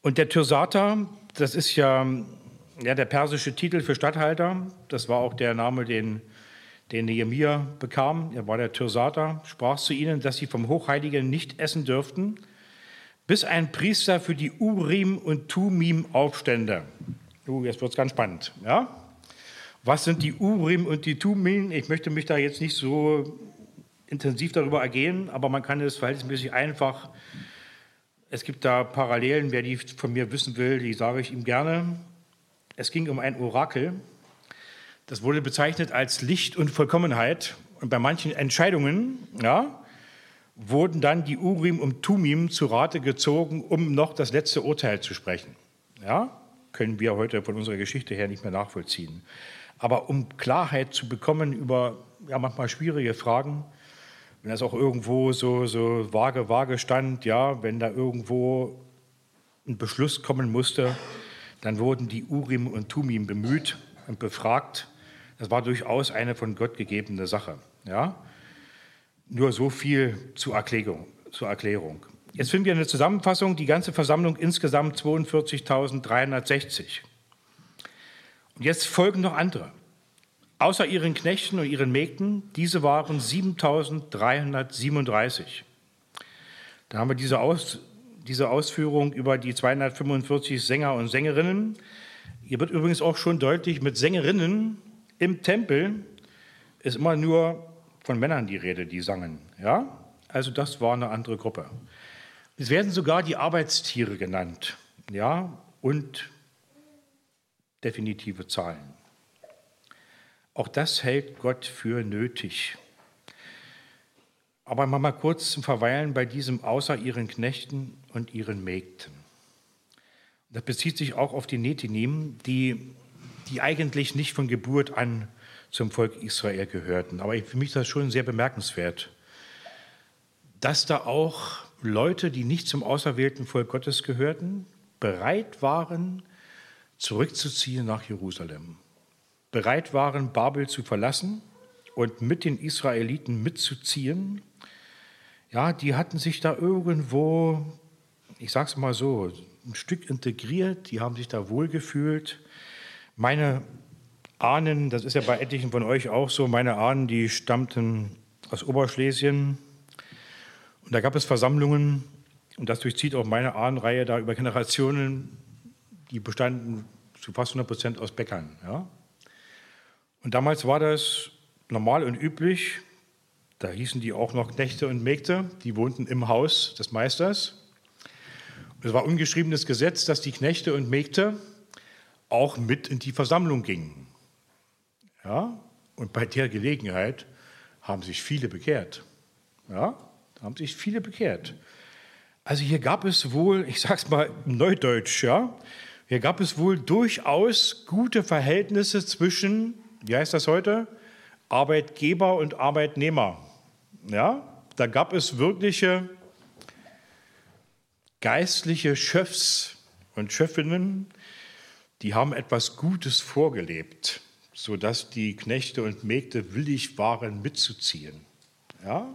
S1: Und der Tirsata, das ist ja, ja der persische Titel für Statthalter. Das war auch der Name, den, den Nehemia bekam. Er war der Tirsata, sprach zu ihnen, dass sie vom Hochheiligen nicht essen dürften, bis ein Priester für die Urim und Tumim aufstände. Uh, jetzt wird es ganz spannend. Ja? Was sind die Urim und die Tumim? Ich möchte mich da jetzt nicht so intensiv darüber ergehen, aber man kann es verhältnismäßig einfach. Es gibt da Parallelen, wer die von mir wissen will, die sage ich ihm gerne. Es ging um ein Orakel. Das wurde bezeichnet als Licht und Vollkommenheit. Und bei manchen Entscheidungen, ja, wurden dann die Urim und Tumim zu Rate gezogen, um noch das letzte Urteil zu sprechen. Ja, können wir heute von unserer Geschichte her nicht mehr nachvollziehen. Aber um Klarheit zu bekommen über ja, manchmal schwierige Fragen, wenn das auch irgendwo so, so vage, vage stand, ja, wenn da irgendwo ein Beschluss kommen musste, dann wurden die Urim und Tumim bemüht und befragt. Das war durchaus eine von Gott gegebene Sache. Ja? Nur so viel zur Erklärung, zur Erklärung. Jetzt finden wir eine Zusammenfassung, die ganze Versammlung insgesamt zweiundvierzigtausenddreihundertsechzig. Und jetzt folgen noch andere. Außer ihren Knechten und ihren Mägden, diese waren siebentausenddreihundertsiebenunddreißig. Da haben wir diese, Aus, diese Ausführung über die zweihundertfünfundvierzig Sänger und Sängerinnen. Hier wird übrigens auch schon deutlich, mit Sängerinnen im Tempel ist immer nur von Männern die Rede, die sangen. Ja? Also das war eine andere Gruppe. Es werden sogar die Arbeitstiere genannt, ja, und definitive Zahlen. Auch das hält Gott für nötig. Aber mal kurz zum Verweilen bei diesem außer ihren Knechten und ihren Mägden. Das bezieht sich auch auf die Nethinim, die, die eigentlich nicht von Geburt an zum Volk Israel gehörten. Aber für mich ist das schon sehr bemerkenswert, dass da auch Leute, die nicht zum auserwählten Volk Gottes gehörten, bereit waren, zurückzuziehen nach Jerusalem. Bereit waren, Babel zu verlassen und mit den Israeliten mitzuziehen. Ja, die hatten sich da irgendwo, ich sage es mal so, ein Stück integriert, die haben sich da wohlgefühlt. Meine Ahnen, das ist ja bei etlichen von euch auch so, meine Ahnen, die stammten aus Oberschlesien. Und da gab es Versammlungen, und das durchzieht auch meine Ahnenreihe da über Generationen, die bestanden zu fast hundert Prozent aus Bäckern. Ja? Und damals war das normal und üblich, da hießen die auch noch Knechte und Mägde, die wohnten im Haus des Meisters. Und es war ungeschriebenes Gesetz, dass die Knechte und Mägde auch mit in die Versammlung gingen. Ja? Und bei der Gelegenheit haben sich viele bekehrt. Ja? Da haben sich viele bekehrt. Also hier gab es wohl, ich sage es mal neudeutsch, ja, hier gab es wohl durchaus gute Verhältnisse zwischen, wie heißt das heute, Arbeitgeber und Arbeitnehmer. Ja, da gab es wirkliche geistliche Chefs und Chefinnen, die haben etwas Gutes vorgelebt, sodass die Knechte und Mägde willig waren, mitzuziehen. Ja?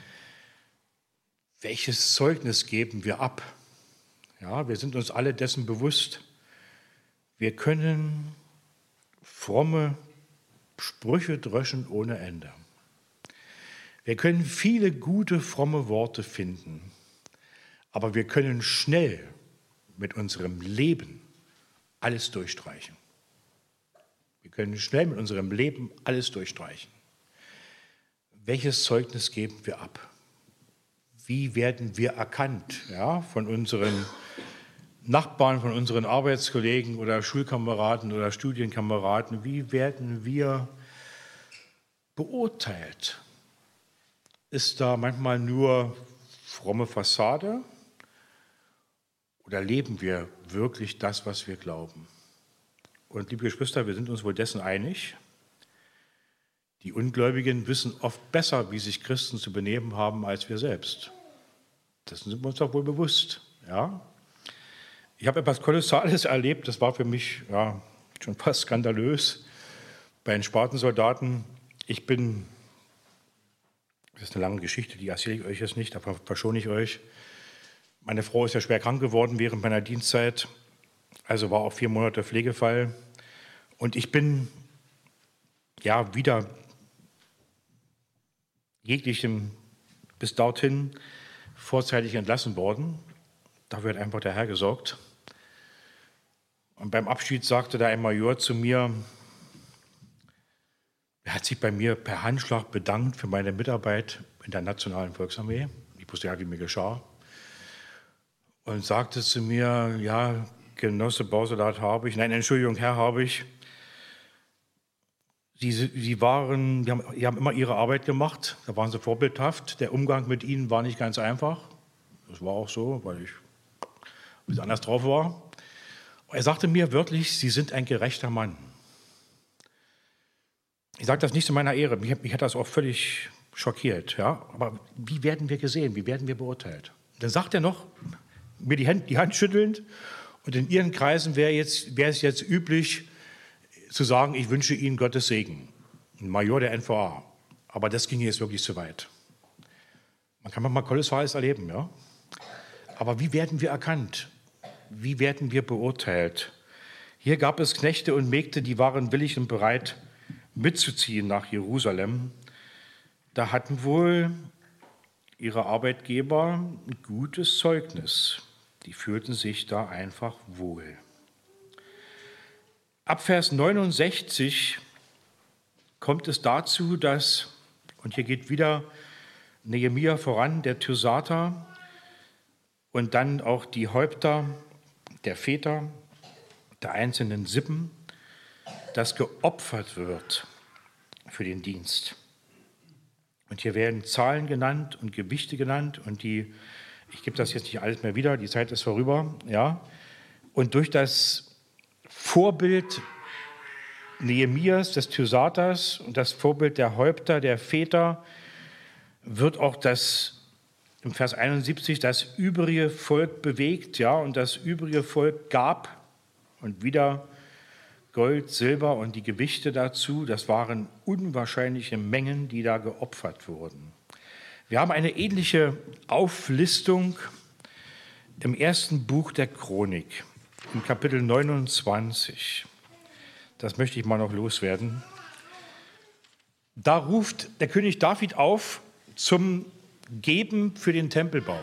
S1: Welches Zeugnis geben wir ab? Ja, wir sind uns alle dessen bewusst. Wir können fromme Sprüche dröschen ohne Ende. Wir können viele gute, fromme Worte finden, aber wir können schnell mit unserem Leben alles durchstreichen. Wir können schnell mit unserem Leben alles durchstreichen. Welches Zeugnis geben wir ab? Wie werden wir erkannt, ja, von unseren Nachbarn, von unseren Arbeitskollegen oder Schulkameraden oder Studienkameraden? Wie werden wir beurteilt? Ist da manchmal nur fromme Fassade oder leben wir wirklich das, was wir glauben? Und liebe Geschwister, wir sind uns wohl dessen einig. Die Ungläubigen wissen oft besser, wie sich Christen zu benehmen haben, als wir selbst. Das sind wir uns doch wohl bewusst. Ja? Ich habe etwas Kolossales erlebt, das war für mich ja, schon fast skandalös. Bei den Spartensoldaten, ich bin, das ist eine lange Geschichte, die erzähle ich euch jetzt nicht, da verschone ich euch. Meine Frau ist ja schwer krank geworden während meiner Dienstzeit, also war auch vier Monate Pflegefall. Und ich bin ja wieder jeglichem bis dorthin vorzeitig entlassen worden. Dafür hat einfach der Herr gesorgt. Und beim Abschied sagte da ein Major zu mir, er hat sich bei mir per Handschlag bedankt für meine Mitarbeit in der Nationalen Volksarmee. Ich wusste ja, wie mir geschah. Und sagte zu mir, ja, Genosse Bausoldat Habich, nein, Entschuldigung, Herr Habich, Sie, Sie waren, die haben, die haben immer Ihre Arbeit gemacht, da waren Sie vorbildhaft. Der Umgang mit Ihnen war nicht ganz einfach. Das war auch so, weil ich ein bisschen anders drauf war. Er sagte mir wörtlich, Sie sind ein gerechter Mann. Ich sage das nicht zu meiner Ehre, mich, mich hat das auch völlig schockiert. Ja? Aber wie werden wir gesehen, wie werden wir beurteilt? Dann sagt er noch, mir die Hand, die Hand schüttelnd, und in Ihren Kreisen wäre jetzt, wäre es jetzt üblich, zu sagen, ich wünsche Ihnen Gottes Segen. Ein Major der N V A. Aber das ging jetzt wirklich zu weit. Man kann manchmal Kolossales erleben, ja. Aber wie werden wir erkannt? Wie werden wir beurteilt? Hier gab es Knechte und Mägde, die waren willig und bereit, mitzuziehen nach Jerusalem. Da hatten wohl ihre Arbeitgeber ein gutes Zeugnis. Die fühlten sich da einfach wohl. Ab Vers neunundsechzig kommt es dazu, dass, und hier geht wieder Nehemia voran, der Tirsata, und dann auch die Häupter der Väter, der einzelnen Sippen, das geopfert wird für den Dienst. Und hier werden Zahlen genannt und Gewichte genannt, und die, ich gebe das jetzt nicht alles mehr wieder, die Zeit ist vorüber, ja, und durch das Vorbild Nehemias, des Tirsaters, und das Vorbild der Häupter, der Väter, wird auch das, im Vers einundsiebzig, das übrige Volk bewegt, ja, und das übrige Volk gab, und wieder Gold, Silber und die Gewichte dazu, das waren unwahrscheinliche Mengen, die da geopfert wurden. Wir haben eine ähnliche Auflistung im ersten Buch der Chronik, im Kapitel neunundzwanzig. Das möchte ich mal noch loswerden. Da ruft der König David auf zum Geben für den Tempelbau.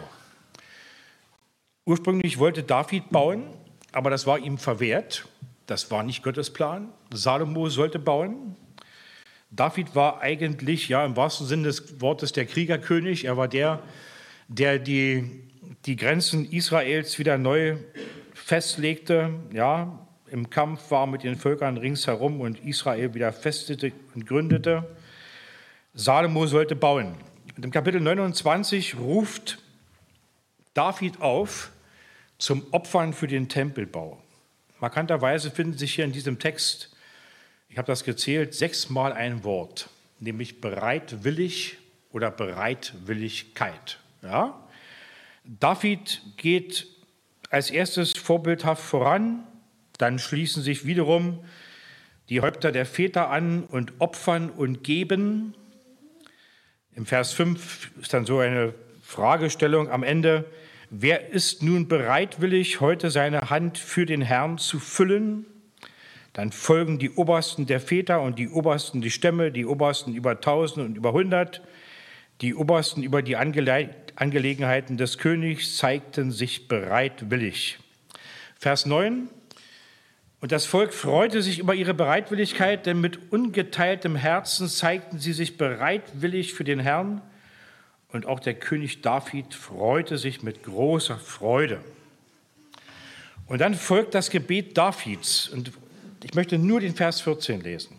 S1: Ursprünglich wollte David bauen, aber das war ihm verwehrt. Das war nicht Gottes Plan. Salomo sollte bauen. David war eigentlich, ja, im wahrsten Sinne des Wortes der Kriegerkönig. Er war der, der die, die Grenzen Israels wieder neu festlegte, ja, im Kampf war mit den Völkern ringsherum und Israel wieder festete und gründete. Salomo sollte bauen. Und im Kapitel neunundzwanzig ruft David auf zum Opfern für den Tempelbau. Markanterweise finden sich hier in diesem Text, ich habe das gezählt, sechsmal ein Wort, nämlich bereitwillig oder Bereitwilligkeit. Ja? David geht als erstes vorbildhaft voran, dann schließen sich wiederum die Häupter der Väter an und opfern und geben. Im Vers fünf ist dann so eine Fragestellung am Ende: Wer ist nun bereitwillig, heute seine Hand für den Herrn zu füllen? Dann folgen die Obersten der Väter und die Obersten die Stämme, die Obersten über tausend und über hundert. Die Obersten über die Angele- Angelegenheiten des Königs zeigten sich bereitwillig. Vers neun. Und das Volk freute sich über ihre Bereitwilligkeit, denn mit ungeteiltem Herzen zeigten sie sich bereitwillig für den Herrn. Und auch der König David freute sich mit großer Freude. Und dann folgt das Gebet Davids. Und ich möchte nur den Vers vierzehn lesen.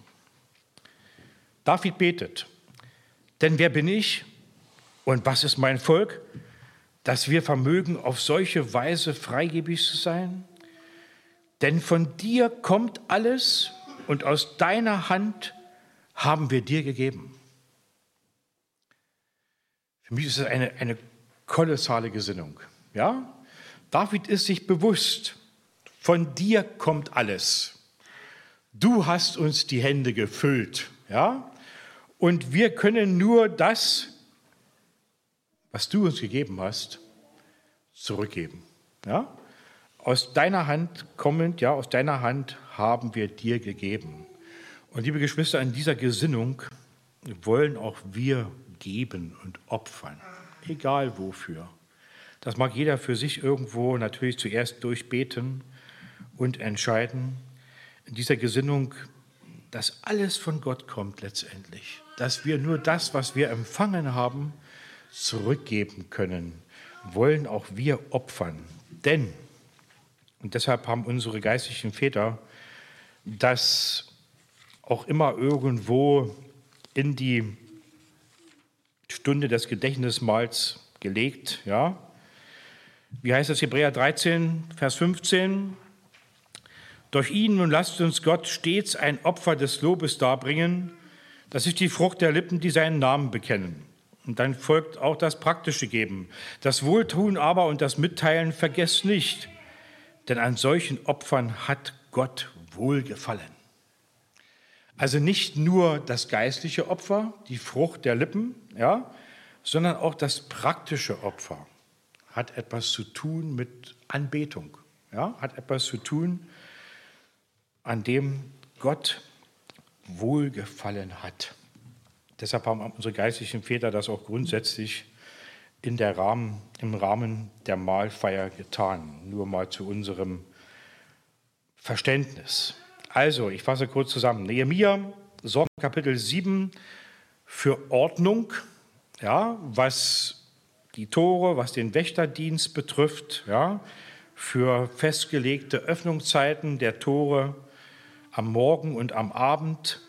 S1: David betet: Denn wer bin ich und was ist mein Volk, dass wir vermögen, auf solche Weise freigebig zu sein? Denn von dir kommt alles und aus deiner Hand haben wir dir gegeben. Für mich ist es eine, eine kolossale Gesinnung. Ja? David ist sich bewusst, von dir kommt alles. Du hast uns die Hände gefüllt. Ja? Und wir können nur das, was du uns gegeben hast, zurückgeben. Ja? Aus deiner Hand kommend, ja, aus deiner Hand haben wir dir gegeben. Und liebe Geschwister, in dieser Gesinnung wollen auch wir geben und opfern, egal wofür. Das mag jeder für sich irgendwo natürlich zuerst durchbeten und entscheiden. In dieser Gesinnung, dass alles von Gott kommt letztendlich, dass wir nur das, was wir empfangen haben, zurückgeben können, wollen auch wir opfern. Denn, und deshalb haben unsere geistlichen Väter das auch immer irgendwo in die Stunde des Gedächtnismahls gelegt. Ja? Wie heißt es, Hebräer dreizehn, Vers fünfzehn? Durch ihn nun lasst uns Gott stets ein Opfer des Lobes darbringen, das ist die Frucht der Lippen, die seinen Namen bekennen. Und dann folgt auch das praktische Geben. Das Wohltun aber und das Mitteilen vergesst nicht, denn an solchen Opfern hat Gott wohlgefallen. Also nicht nur das geistliche Opfer, die Frucht der Lippen, ja, sondern auch das praktische Opfer hat etwas zu tun mit Anbetung, ja, hat etwas zu tun, an dem Gott wohlgefallen hat. Deshalb haben unsere geistlichen Väter das auch grundsätzlich in der Rahmen, im Rahmen der Mahlfeier getan. Nur mal zu unserem Verständnis. Also, ich fasse kurz zusammen. Nehemia sorgt Kapitel sieben für Ordnung, ja, was die Tore, was den Wächterdienst betrifft, ja, für festgelegte Öffnungszeiten der Tore am Morgen und am Abend.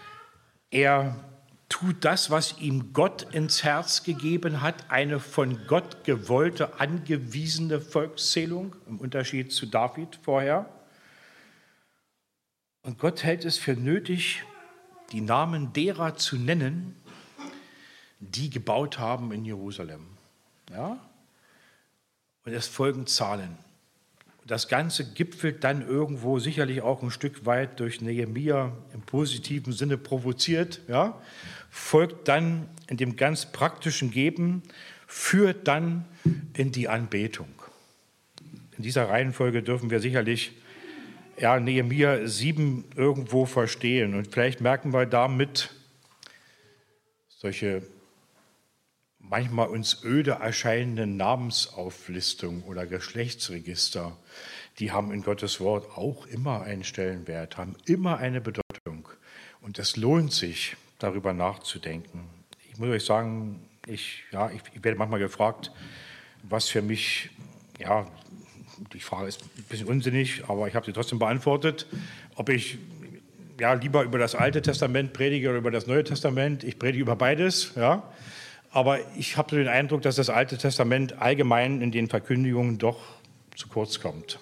S1: Er tut das, was ihm Gott ins Herz gegeben hat, eine von Gott gewollte, angewiesene Volkszählung, im Unterschied zu David vorher. Und Gott hält es für nötig, die Namen derer zu nennen, die gebaut haben in Jerusalem. Ja? Und es folgen Zahlen. Das Ganze gipfelt dann irgendwo sicherlich auch ein Stück weit durch Nehemia im positiven Sinne provoziert, ja? Folgt dann in dem ganz praktischen Geben, führt dann in die Anbetung. In dieser Reihenfolge dürfen wir sicherlich ja, Nehemia sieben irgendwo verstehen. Und vielleicht merken wir damit solche manchmal uns öde erscheinenden Namensauflistungen oder Geschlechtsregister, die haben in Gottes Wort auch immer einen Stellenwert, haben immer eine Bedeutung. Und es lohnt sich, darüber nachzudenken. Ich muss euch sagen, ich, ja, ich, ich werde manchmal gefragt, was für mich, ja, die Frage ist ein bisschen unsinnig, aber ich habe sie trotzdem beantwortet, ob ich ja, lieber über das Alte Testament predige oder über das Neue Testament. Ich predige über beides, ja. Aber ich habe so den Eindruck, dass das Alte Testament allgemein in den Verkündigungen doch zu kurz kommt.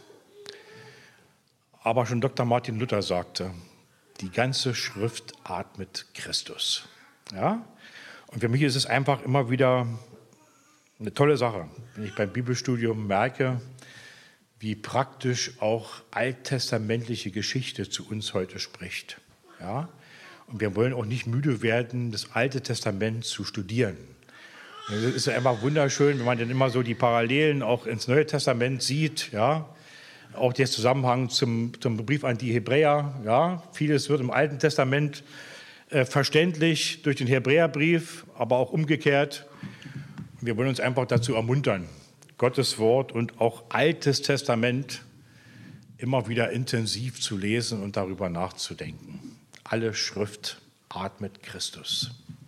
S1: Aber schon Doktor Martin Luther sagte, die ganze Schrift atmet Christus. Ja? Und für mich ist es einfach immer wieder eine tolle Sache, wenn ich beim Bibelstudium merke, wie praktisch auch alttestamentliche Geschichte zu uns heute spricht. Ja? Und wir wollen auch nicht müde werden, das Alte Testament zu studieren. Es ist einfach wunderschön, wenn man dann immer so die Parallelen auch ins Neue Testament sieht, ja, auch der Zusammenhang zum, zum Brief an die Hebräer, ja, vieles wird im Alten Testament äh, verständlich durch den Hebräerbrief, aber auch umgekehrt. Wir wollen uns einfach dazu ermuntern, Gottes Wort und auch Altes Testament immer wieder intensiv zu lesen und darüber nachzudenken. Alle Schrift atmet Christus.